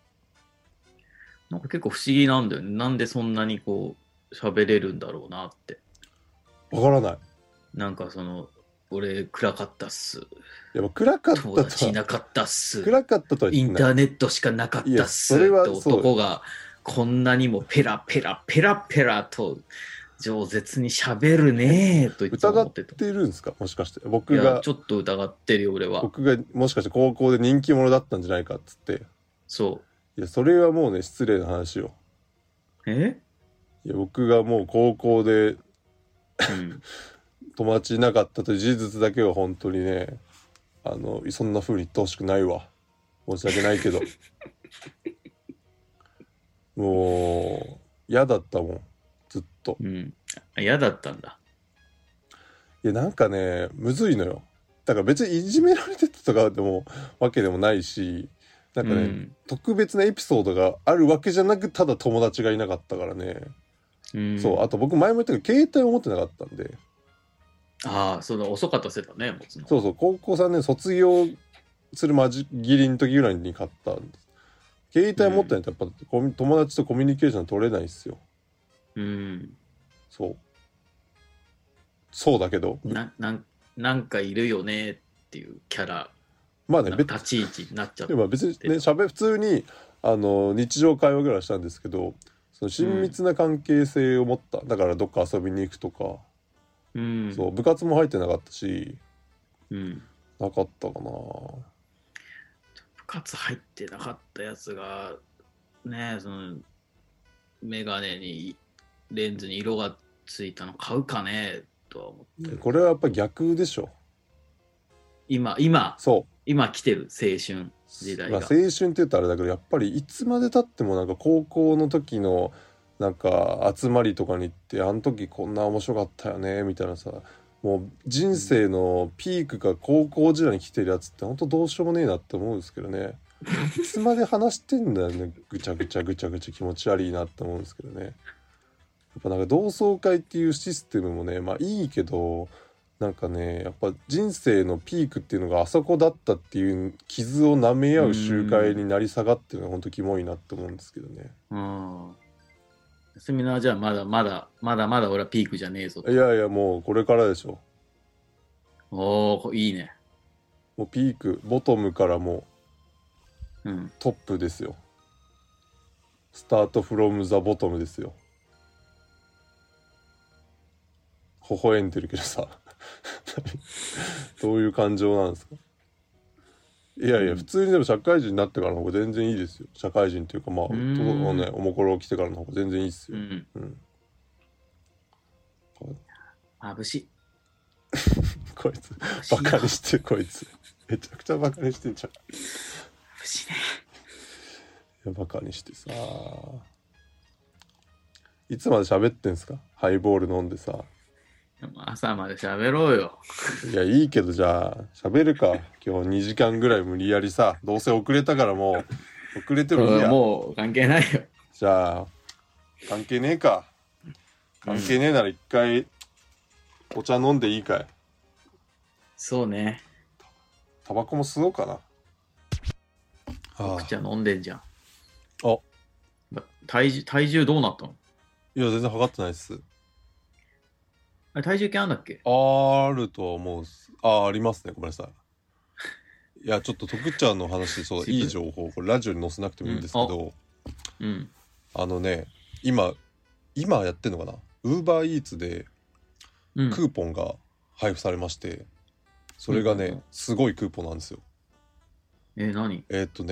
なんか結構不思議なんだよね。なんでそんなにこう喋れるんだろうなって。 わからない。 なんかその、俺暗かったっす。 やっぱ暗かった友とは達いなかったっす。 暗かったとはイン言ってない。 ターネットしかなかったっす。 いやそれはって男がこんなにもペラペラと饒舌に喋るねーといつも疑っ思ってた。 てるんですかもしかして。 いや、ちょっと疑ってるよ、俺は。 僕がもしかして高校で人気者だったんじゃないかっつって。 そいやそれはもうね失礼な話よ。 う。 いや僕がもう高校でうん。 友達いなかったという事実だけは本当にねそんな風に言ってほしくないわ。申し訳ないけどもう嫌だったもんずっと。 うん。嫌だったんだ。 いやなんかねむずいのよ。だから別にいじめられてたとかでもわけでもないし、なんかね、特別なエピソードがあるわけじゃなくただ友達がいなかったからね、そうあと僕前も言ったけど携帯を持ってなかったんで。 ああ、そうだ、遅かったせたね、持つの。 そう高校3年卒業する間ギリの時ぐらいに買ったんです。携帯持ってないとやっぱ友達とコミュニケーション取れないっすよ。そうだけどなんかいるよねっていうキャラ、 まあね立ち位置になっちゃって。 別にね普通に日常会話ぐらいしたんですけど、その親密な関係性を持った、だからどっか遊びに行くとか、そう部活も入ってなかったし、なかったかな。 部活入ってなかったやつがね、そのメガネにレンズに色がついたの買うかねとは思ってる。 これはやっぱ逆でしょ。 今来てる青春時代が、 青春って言ったらあれだけどやっぱりいつまでたってもなんか高校の時のなんか集まりとかに行ってあの時こんな面白かったよねみたいなさ、もう人生のピークが高校時代に来てるやつってほんとどうしようもねえなって思うんですけどね。いつまで話してんだよね、ぐちゃぐちゃ気持ち悪いなって思うんですけどね。やっぱなんか同窓会っていうシステムもねまあいいけど、なんかねやっぱ人生のピークっていうのがあそこだったっていう傷を舐め合う集会になり下がってるのがほんとキモいなって思うんですけどね。 セミナーじゃあまだ俺はピークじゃねえぞと。 いやいやもうこれからでしょ。 おー、いいね。 もうピークボトムからもうトップですよ。スタートフロムザボトムですよ。微笑んでるけどさどういう感情なんですか。 いやいや普通にでも社会人になってからの方が全然いいですよ。社会人っていうかまあんおもころ来てからの方が全然いいっすよ。 うん。眩しい。 こいつバカにしてるこいつめちゃくちゃバカにしてんじゃん。 眩しいね。 いやバカにしてさ、いつまで喋ってんすか。ハイボール飲んでさ。 朝まで喋ろうよ。 いやいいけどじゃあ喋るか。今日2時間ぐらい無理やりさ、どうせ遅れたからもう遅れてもいいや。 もう関係ないよ。 じゃあ関係ねえか。関係ねえなら一回お茶飲んでいいかい。 そうね。 タバコも吸おうかな。 お茶飲んでんじゃん。 あ、 体重どうなったの？ いや全然測ってないっす。 あれ体重計あんだっけ？ あるとは思うっす。ありますね。ごめんなさい。いやちょっと徳ちゃんの話、そういい情報これラジオに載せなくてもいいんですけど、 うん、 あのね今やってんのかな、ウーバーイーツでクーポンが配布されまして、それがね、すごいクーポンなんですよ。 何？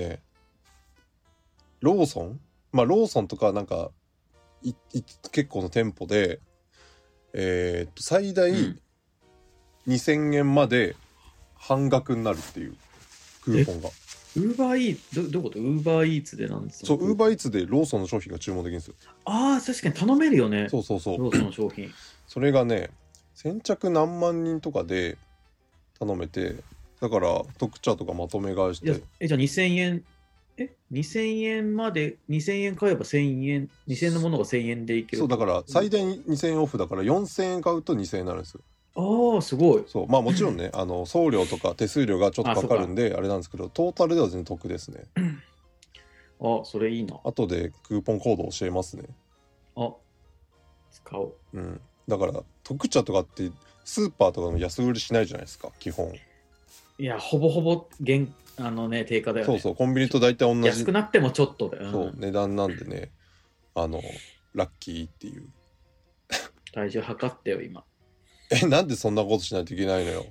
ローソン、まあローソンとかなんか結構の店舗で最大2000円まで半額になるっていうクーポンが。 ウーバーイーツ、どういうこと？ウーバーイーツでなんですか？ そう、ウーバーイーツでローソンの商品が注文できるんですよ。 ああ、確かに頼めるよね。 そうそうそう。 ローソンの商品。 それがね、先着何万人とかで頼めて、だから特茶とかまとめ買いして。 じゃあ2000円、2000円まで、2000円買えば1000円、2000円のものが1000円でいける。 そう、だから最大2000円オフだから4000円買うと2000円になるんですよ。 ああ、すごい。 そう、まあもちろんね、送料とか手数料がちょっとかかるんであれなんですけど、トータルでは全然得ですね。 あ、それいいな。 後でクーポンコード教えますね。 あ、使おう。 うん。だから特茶とかってスーパーとかの安売りしないじゃないですか、基本。 いや、ほぼほぼ定価だよね。 そうそう、コンビニと大体同じ。 安くなってもちょっとで。 そう、値段なんでね、ラッキーっていう。 体重測ってよ、今。 なんでそんなことしないといけないのよ。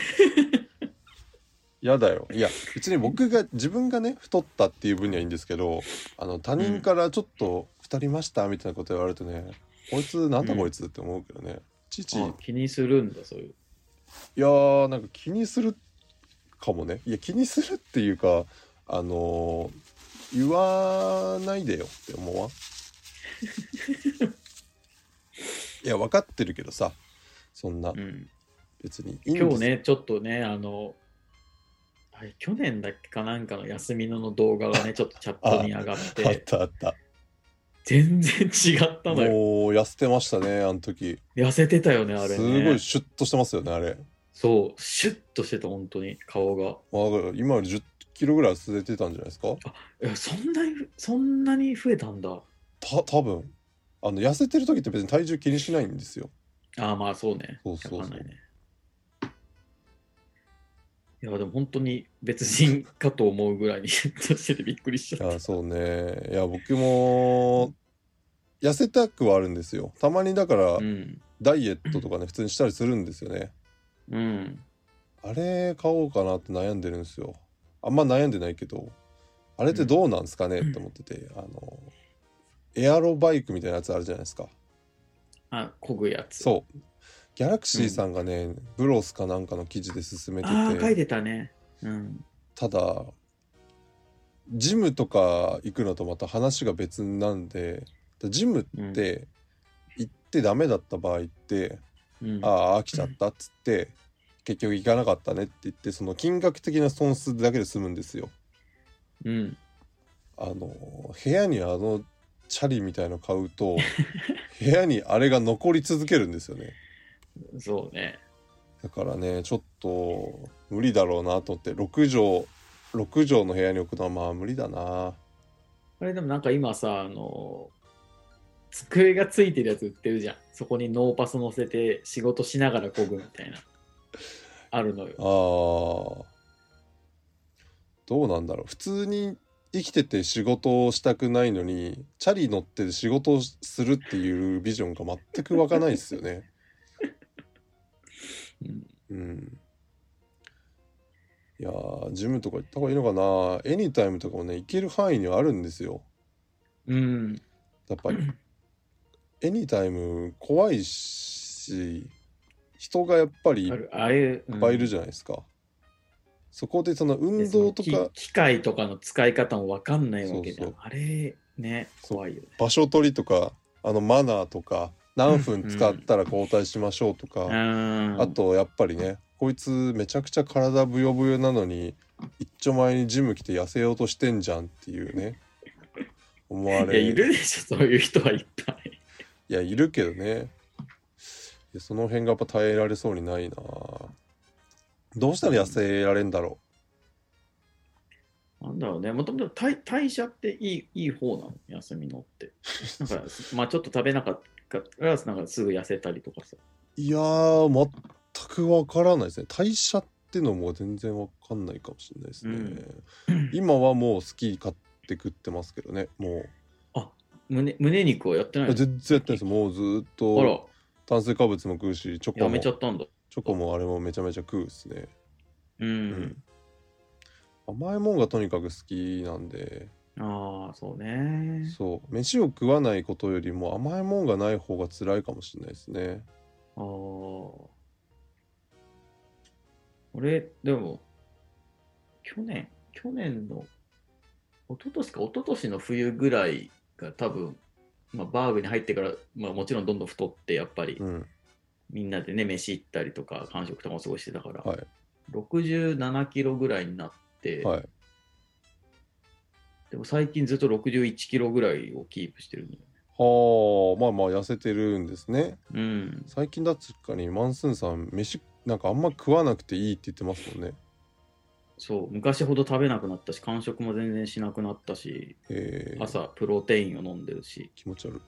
やだよ。いや別に自分がね太ったっていう分にはいいんですけど、他人からちょっと太りましたみたいなこと言われるとね、こいつなんだこいつって思うけどね。 気にするんだ、そういう。 いやーなんか気にするかもね。いや気にするっていうか言わないでよって思わん。いや分かってるけどさ、そんな、別にいいんです。 今日ねちょっとね去年だっけかなんかの休みの動画がねちょっとチャットに上がってあった全然違ったのよ。 もう痩せてましたね、あの時。 痩せてたよね、あれね。 すごいシュッとしてますよね、あれ。 そう、シュッとしてた、本当に顔が。 今より10キロぐらい痩せてたんじゃないですか。 そんなに増えたんだ。 多分痩せてる時って別に体重気にしないんですよ。 まあそうね。 そう、 ね、いやでも本当に別人かと思うぐらいにシュッとしててびっくりしちゃった。 そうね。いや僕も痩せたくはあるんですよ。たまにだから、ダイエットとかね普通にしたりするんですよね。あれ買おうかなって悩んでるんですよ。あんま悩んでないけど、あれってどうなんですかねって思ってて、エアロバイクみたいなやつあるじゃないですか。 漕ぐやつ。 そうギャラクシーさんがね、ブロスかなんかの記事で勧めてて。 書いてたね。 ただジムとか行くのとまた話が別なんで、ジムって行ってダメだった場合って、飽きちゃったっつって、結局行かなかったねって言って、その金額的な損失だけで済むんですよ。部屋にチャリみたいの買うと部屋にあれが残り続けるんですよね。 そうね。 だからねちょっと無理だろうなと思って、6畳の部屋に置くのはまあ無理だな。 あれでもなんか今さ机がついてるやつ売ってるじゃん。そこにノーパス乗せて仕事しながら漕ぐみたいなあるのよ。 どうなんだろう。普通に生きてて仕事をしたくないのにチャリ乗って仕事をするっていうビジョンが全く湧かないですよね。 いやー、ジムとか行った方がいいのかな。エニタイムとかもね、行ける範囲にはあるんですよ。 うん。 やっぱり、エニタイム怖いし、人がやっぱりいっああいう、 ぱいいるじゃないですか。そこでそので、 運その動とか、 機械とかの使い方もわかんないわけじゃん。 そうそう、 あれ、ね、 そう怖いよね。 場所取りとか、マナーとか、何分使っうん。 たら交代しましょうとうか、あん。 とやっぱりね、こいつめちゃくちゃ体ブヨブヨなのに一丁前にジム来て痩せようとしてんじゃんっていうね、思わいや、いれ、 るでしょ、そういう人はいっぱい。 いやいるけどね、いやその辺がやっぱ耐えられそうにないな。どうしたら痩せられんだろなんだろうね、もともと代謝っていい方なの、休みのって。なんか、まあちょっと食べなかったら、なんかすぐ痩せたりとかさ。 う。いやー、全くわからないですね。代謝ってのも全然わかんないかもしれないですね。今はもう好き買って食ってますけどね、もあ、胸肉はやってなう。 いの？ 全然やってないです。もうずーっあら、 と炭水化物も食うし、 やめちゃったんだ。 チョコもあれもめちゃめちゃ食うっすね。 ううん。 ん。 甘いもんがとにかく好きなんで、 ああ、そうね。 そう、飯を食わないことよりも甘いもんがない方が辛いかもしれないですね。 ああ。俺、でも、去年の、一昨年の冬ぐらいが多分、まあ、バーグに入ってから、まあ、もちろんどんどん太って、やっぱりうん。 みんなでね、飯行ったりとか、間食とかも過ごしてたから、 はい。 67キロぐらいになって、 はい。 でも最近ずっと61キロぐらいをキープしてるんだよね。 はあ、まあまあ痩せてるんですね。 うん。 最近だっつうかにマンスンさん飯なんかあんま食わなくていいって言ってますもんね。 そう、昔ほど食べなくなったし、間食も全然しなくなったし、朝プロテインを飲んでるし。 気持ち悪い。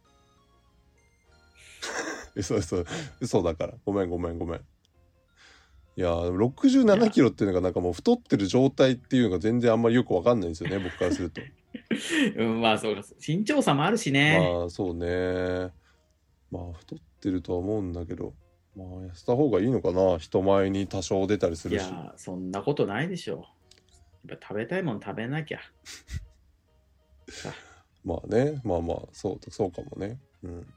嘘だから。ごめんごめんごめん。いやー、67キロっていうのがなんかもう太ってる状態っていうのが全然あんまりよくわかんないんですよね、僕からすると。 うん、まあそうか、身長差もあるしね。 まあそうね。まあ太ってるとは思うんだけど、まあ痩せた方がいいのかな。人前に多少出たりするし。 いや、そんなことないでしょ。やっぱ食べたいもん食べなきゃ。さまあね、まあまあ、そうかもね。うん。 うん、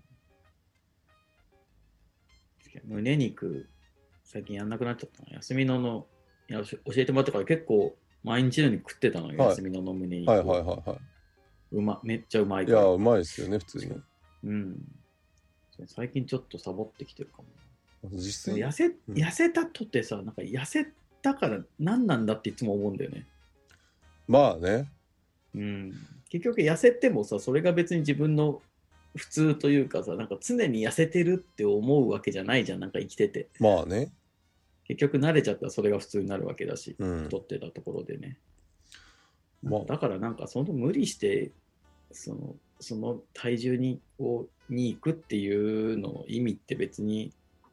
胸肉、最近やんなくなっちゃったの。休みの教えてもらったから結構毎日のように食ってたのよ、 はい休みの胸肉はいを。 はいはいはめっちゃうまいい。いや、 から。 うまいですよね、普通に。 うん。最近ちょっとサボってきてるかも。 実際、 痩せたとってさ、なんか痩せたから何なんだっていつも思うんだよね。 まあね。 うん。結局痩せてもさ、それが別に自分の普通というかさ、なんか常に痩せてるって思うわけじゃないじゃん、なんか生きてて。 まあね。 結局慣れちゃったらそれが普通になるわけだし、 うん。 太ってたところでね。 まあ、 だからなんかその無理してその体重に行くっていうの意味って別に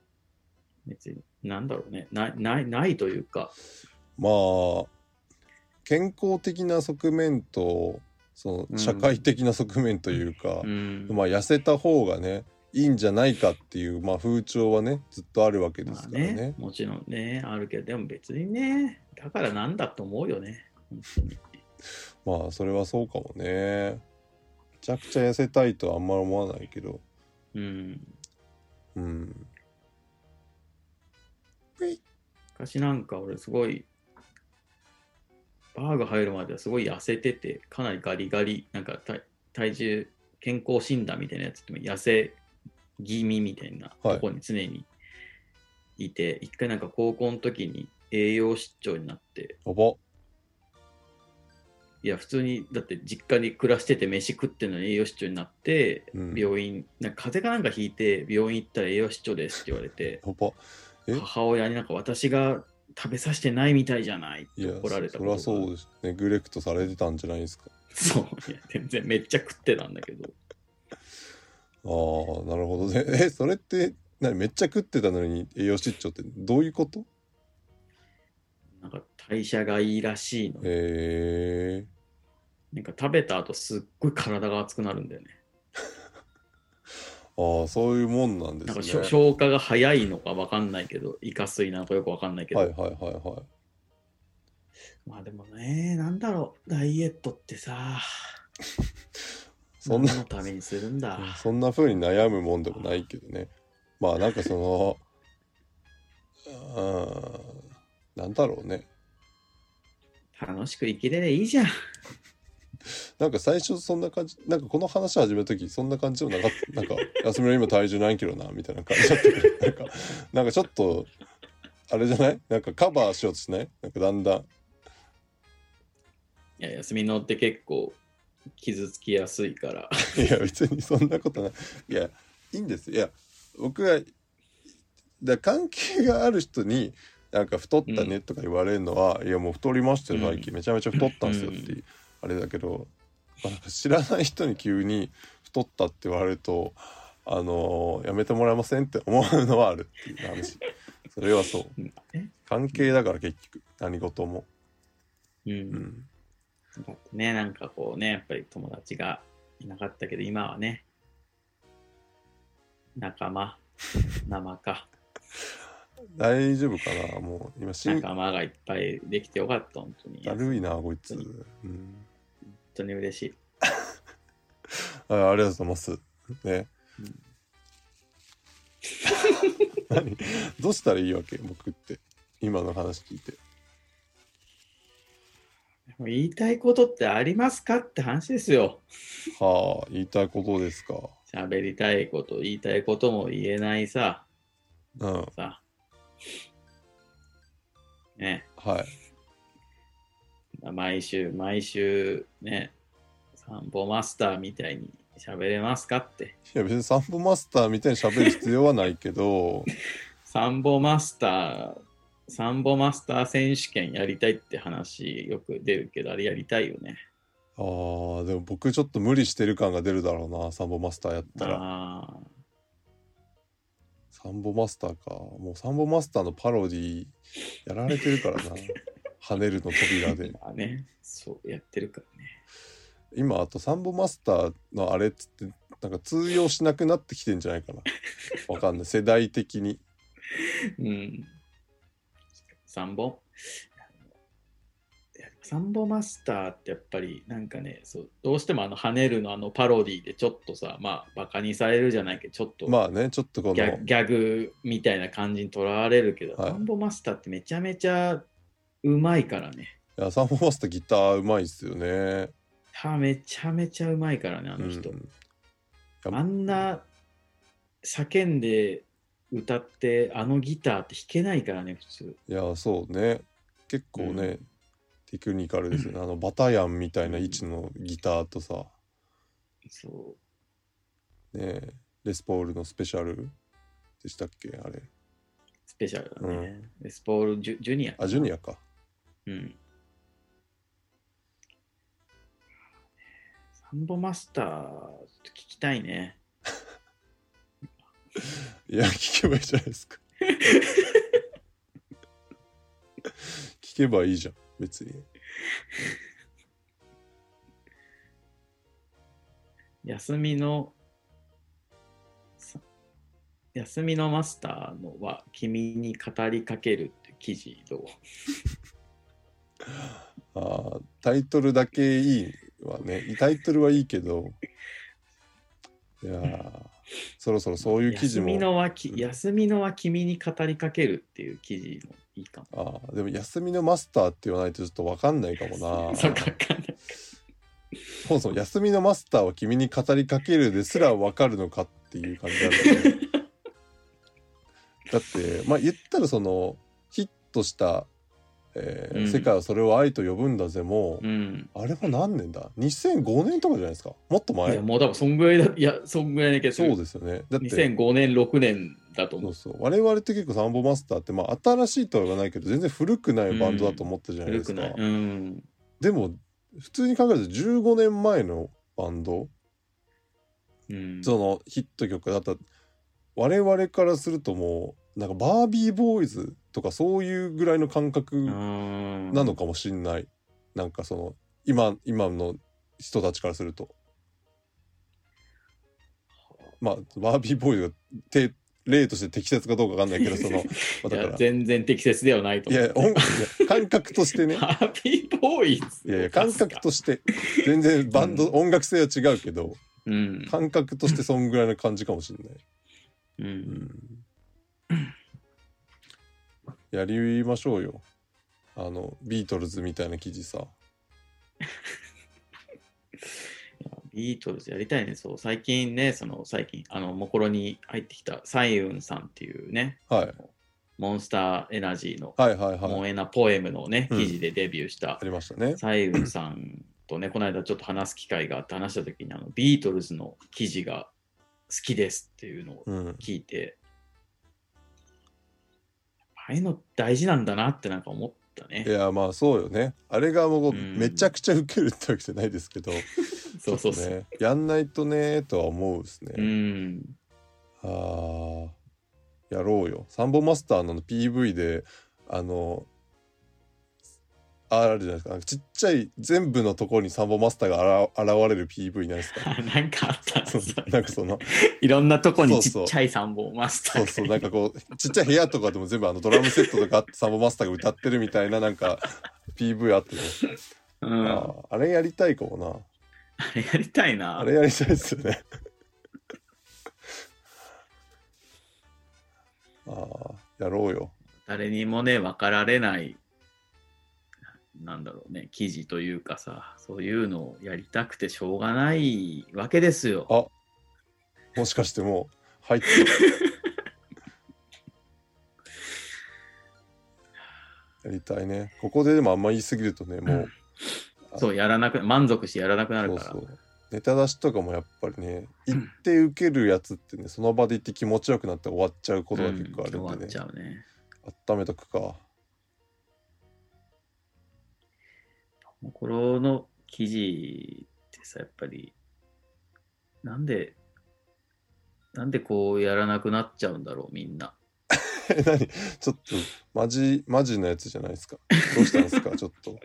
なんだろうね、ないというか。 まあ、健康的な側面と、その社会的な側面というか、 うん、 まあ痩せた方がね、いいんじゃないかっていう、まあ風潮はね、ずっとあるわけでまあすからね。 ね、もちろんね、あるけど、でも別にね、だからなんだと思うよね、本当に。 まあそれはそうかもね。めちゃくちゃ痩せたいとはあんまり思わないけど。 うん。 うん。 昔なんか俺すごい、バーが入るまではすごい痩せてて、かなりガリガリ、なんか体重健康診断みたいなやつっても痩せ気味みたいなとこに常にいて、一回なんか高校の時に栄養失調になって、 やば。 いや普通にだって実家に暮らしてて飯食ってんのに栄養失調になって、病院なんか風邪かなんかひいて病院行ったら栄養失調ですって言われて、 やば。 母親になんか私が食べさせてないみたいじゃないって怒られたことが。 そりゃそうです。ネグレクトされてたんじゃないですか。 そう、いや全然めっちゃ食ってたんだけど。 ああ、なるほどね。それってめっちゃ食ってたのに栄養失調ってどういうこと？ なんか代謝がいいらしいの。 へえ。 なんか食べた後すっごい体が熱くなるんだよね。 ああ、そういうもんなんですね。 なんか消化が早いのか分かんないけど、イカ水なのかよく分かんないけど、 はいはいはいはい。 まあでもね、なんだろう、ダイエットってさ、 そんな何のためにするんだ。 そんな風に悩むもんでもないけどね。まあなんかそのなんだろうね。 楽しく生きれれいいじゃん。 なんか最初そんな感じ、なんかこの話始めた時そんな感じでもなかった。なんか休みの今体重何キロなみたいな感じだったけど、なんかちょっとあれじゃない？なんかカバーしようとしない？なんかだんだん。 いや、休みのって結構傷つきやすいから。 いや別にそんなことない。いやいいんですよ。いや僕は関係がある人になんか太ったねとか言われるのは、いやもう太りましたよ最近、めちゃめちゃ太ったんですよっていう、あれだけど、なんか知らない人に急に太ったって言われるとやめてもらえませんって思うのはあるっていう話。それはそう。関係だから結局何事も。 だってね、なんかこうね、やっぱり友達がいなかったけど、今はね、仲間か。 大丈夫かな、もう今仲間がいっぱいできてよかった、本当に。 だるいなこいつ。 本当に嬉しい。 ありがとうございますね。何どうしたらいいわけ僕って今の話聞いて。 言いたいことってありますかって話ですよ。 はあ、言いたいことですか。 喋りたいこと、言いたいことも言えないさ。さ。ね。 はい。 毎週ね、散歩マスターみたいに喋れますかって。 いや別に散歩マスターみたいに喋る必要はないけど散歩マスター選手権やりたいって話よく出るけど、あれやりたいよね。 でも僕ちょっと無理してる感が出るだろうな、サンボマスターやったら。サンボマスターか。もうサンボマスターのパロディやられてるからな跳ねるの扉で。 まあね、そうやってるからね。 今あとサンボマスターのあれっつってなんか通用しなくなってきてんじゃないかな。わかんない、世代的に。 サンボマスターってやっぱりなんかね、どうしても跳ねるのパロディでちょっとさ、まあバカにされるじゃないけど、ちょっとまあね、ちょっとこのギャグみたいな感じにとらわれるけど、 はい、 サンボマスターってめちゃめちゃうまいからね。 いやサンボマスターギターうまいっすよね。 めちゃめちゃうまいからね、あの人。あんな叫んで歌ってギターって弾けないからね、普通。 いやそうね、結構ね、テクニカルですよね。バタヤンみたいな位置のギターとさ、 そうね、レスポールのスペシャルでしたっけあれ。 スペシャルだね。レスポールジュニアかな。 ジュニアか。 サンボマスター聞きたいね。 いや聞けばいいじゃないですか聞けばいいじゃん別に。 休みのマスターのは君に語りかけるって記事どう？タイトルだけいいわね。タイトルはいいけど、いやそろそろそういう記事も。 休みのは君に語りかけるっていう記事もいいかも。 でも休みのマスターって言わないとちょっと分かんないかもな。 そうか分かんない。 そもそも休みのマスターは君に語りかけるですら分かるのかっていう感じなんだよねだってまあ言ったらそのヒットした、世界はそれを愛と呼ぶんだぜも、あれは何年だ ?2005 年とかじゃないですか。もっと前。 いやもう多分そんぐらいだ。いやそんぐらいだけど。 そうですよね。だって 2005年6年だと思う。 そう我々って結構サンボマスターってまあ新しいとは言わないけど全然古くないバンドだと思ったじゃないですか。でも普通に考えると15年前のバンド、そのヒット曲だった我々からするともうなんかバービーボーイズとかそういうぐらいの感覚なのかもしんない。なんかその今の人たちからするとまあバービーボーイズが例として適切かどうかわかんないけど、その、だからいや全然適切ではないと思う。 いや感覚としてねハッピーボーイズ。 いや感覚として全然バンド、音楽性は違うけど、感覚としてそんぐらいの感じかもしれない。やりましょうよ。ビートルズみたいな記事さ。 ビートルズやりたいね。そう、最近ね、最近、モコロに入ってきたサイウンさんっていうね、 はい、 モンスターエナジーの、モンエナポエムのね、記事でデビューした、 ありましたね。 サイウンさんとね、この間ちょっと話す機会があって話した時に、ビートルズの記事が好きですっていうのを聞いて、ああいうの大事なんだなってなんか思ったね。 いやまあそうよね。あれがもうめちゃくちゃウケるってわけじゃないですけどそうそうそう、 ね、やんないとねとは思うですね。やろうよ。サンボマスターの PV であるじゃないですか。ちっちゃい全部のところにサンボマスターが現れる PV なんですか。 なんかあったなんかそのいろんなとこにちっちゃいサンボマスターそうなんかこうちっちゃい部屋とかでも全部ドラムセットとかあってサンボマスターが歌ってるみたいななんか PV あってね、あれやりたいかもな。 あれやりたいな。 あれやりたいですよねやろうよ。 誰にもね分かられないなんだろうね、記事というかさ、そういうのをやりたくてしょうがないわけですよ。 もしかしてもう入ってやりたいね。ここででもあんま言い過ぎるとね、もうそうやらなく満足してやらなくなるから。 そうネタ出しとかもやっぱりね、言って受けるやつってね、その場で言って気持ちよくなって終わっちゃうことが結構あるんでね。 終わっちゃうね。 温めとくか。 この記事ってさ、やっぱりなんでこうやらなくなっちゃうんだろうみんな。 何ちょっとマジなやつじゃないですか。どうしたんですかちょっと。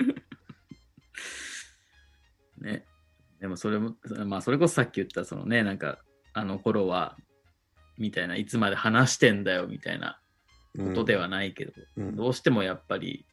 ね。でもそれもまあそれこそさっき言ったそのねなんか頃はみたいないつまで話してんだよみたいなことではないけど、どうしてもやっぱり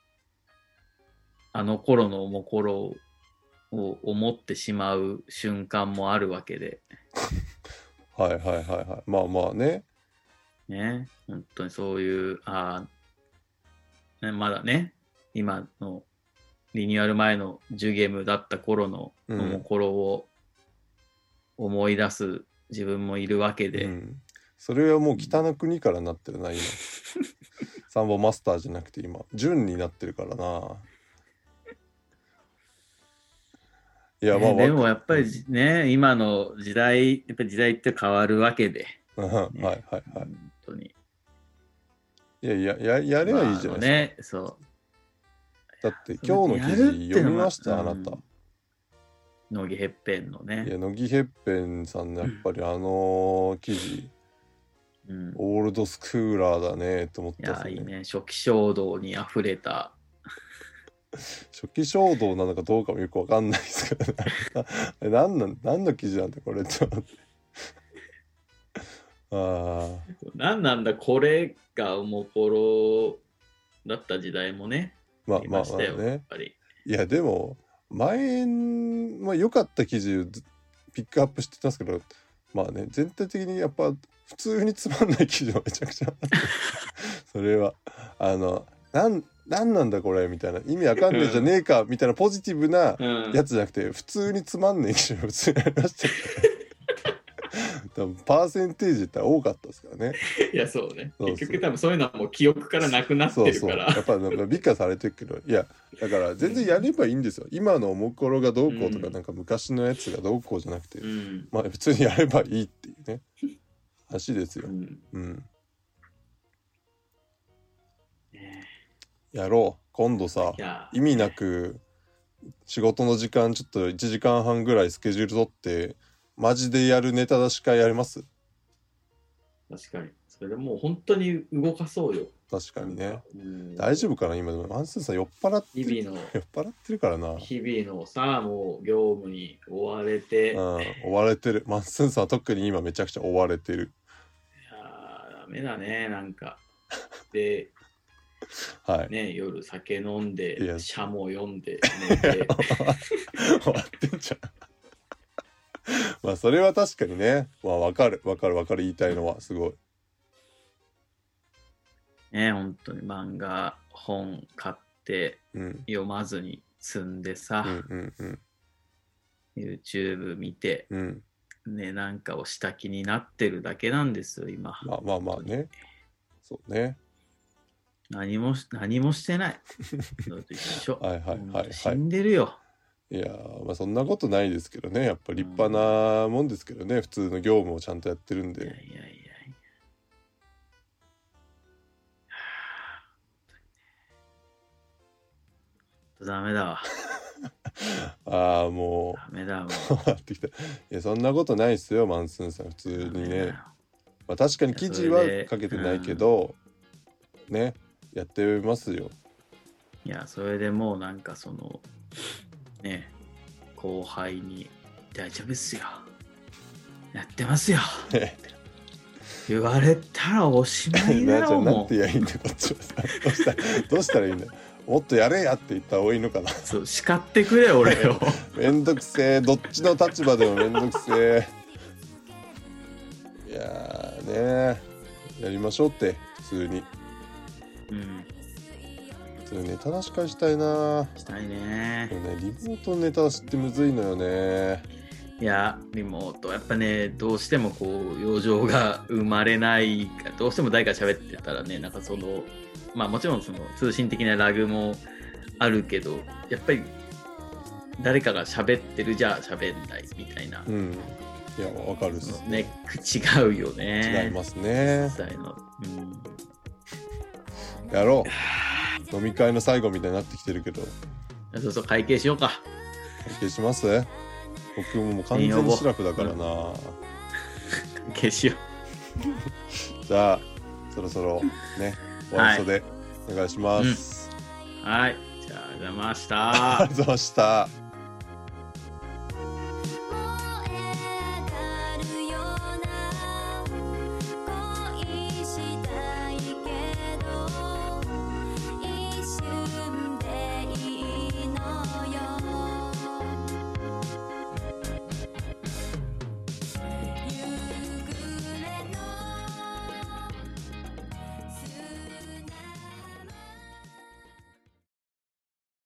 頃のもころを思ってしまう瞬間もあるわけではいまあね本当にそういうね、まだね今のリニューアル前のジュゲムだった頃のもころを思い出す自分もいるわけで、 それはもう北の国からなってるな今サンボマスターじゃなくて今純になってるからな。いやでもやっぱりね、今の時代やっぱり時代って変わるわけで、 はい本当にやればいいじゃないですか。 そうだって今日の記事読みましたあなた。 乃木へっぺんのね。 いや乃木へっぺんさんのやっぱり記事、オールドスクーラーだねと思ったですね。いやいいね、初期衝動にあふれた初期衝動なのかどうかもよくわかんないですけど、ね、何の記事なんだこれって思って何なんだこれがおもころだった時代もねまあねやっぱり。 いやでも前良かった記事ピックアップしてたんですけど、まあね全体的にやっぱ普通につまんない記事はめちゃくちゃそれはなんなんだこれみたいな意味わかんねえじゃねえかみたいなポジティブなやつじゃなくて、普通につまんねえ記事が普通にありましたけど多分パーセンテージって多かったですからね。 いやそうね、結局多分そういうのはもう記憶からなくなってるからやっぱ美化されてるけど、いやだから全然やればいいんですよ。今のおもころがどうこうとか、なんか昔のやつがどうこうじゃなくて、まあ普通にやればいいっていうね話ですよ。やろう今度さ、意味なく仕事の時間ちょっと1時間半ぐらいスケジュール取ってマジでやるネタ出し会やります。 確かにそれでもう本当に動かそうよ。 確かにね。大丈夫かな今でもマンスーさん酔っ払ってるからな。 日々のさもう業務に追われて、 追われてる。マンスーさんは特に今めちゃくちゃ追われてる。 いやメだね、なんか。で、 はい。 ね、夜酒飲んいで、 やシャモ読んで、寝て。 終わってんじゃん。まあそれは確かにね、まあわかる言いたいのはすごい。 ね、本当に漫画、本買ってうん読まずに積んでうさ、 んうんうん YouTube 見て、 うん。 ね、なんかをした気になってるだけなんですよ、今。 まあまあまあね。そうね。 何もしてない。のと一緒。 はいはいはいはいほんと死んでるよ。 いやーまあそんなことないですけどね。やっぱ立派なもんですけどね。普通の業務をちゃんとやってるんいやいやで。 いや。ダメだわ。 ああもダメだわ。 うなってきた。いやそんなことないっすよマンスーンさん普通にね。まあ確かに記事はかけてないけど、ねやってますよ。 いや、それでもうなんかその、ね、後輩に大丈夫っすよ。やってますよ。言われたらおしまいだなあちゃよ、もんなんて言えばいいんだこっちはさどうしたらいいんだもっとやれやって言った方がいいのかな。 う。そう、叱ってくれ、俺を。 めんどくせえどっちの立場でもめんどくせえ。いやーねやりましょうって普通にうん、 普通にネタ出し会したいな。 したいねで。もねリモートのネタ出しってむずいのよね。 いや、リモート、やっぱね、どうしてもこう、余剰が生まれないか、どうしても誰か喋ってたらね、なんかその、まあもちろんその通信的なラグもあるけど、やっぱり誰かが喋ってるじゃ喋んないみたいな、 うんいやわかるっす。 ネック違うよね。 違いますね。 実際の。 やろう飲み会の最後みたいになってきてるけどそうそう、会計しようか。 会計します？僕もう完全にシラフだからな。 会計しよじゃあそろそろねおわそでお願いします、 う。はい。じゃあ、ありがとうございました。 ありがとうございました。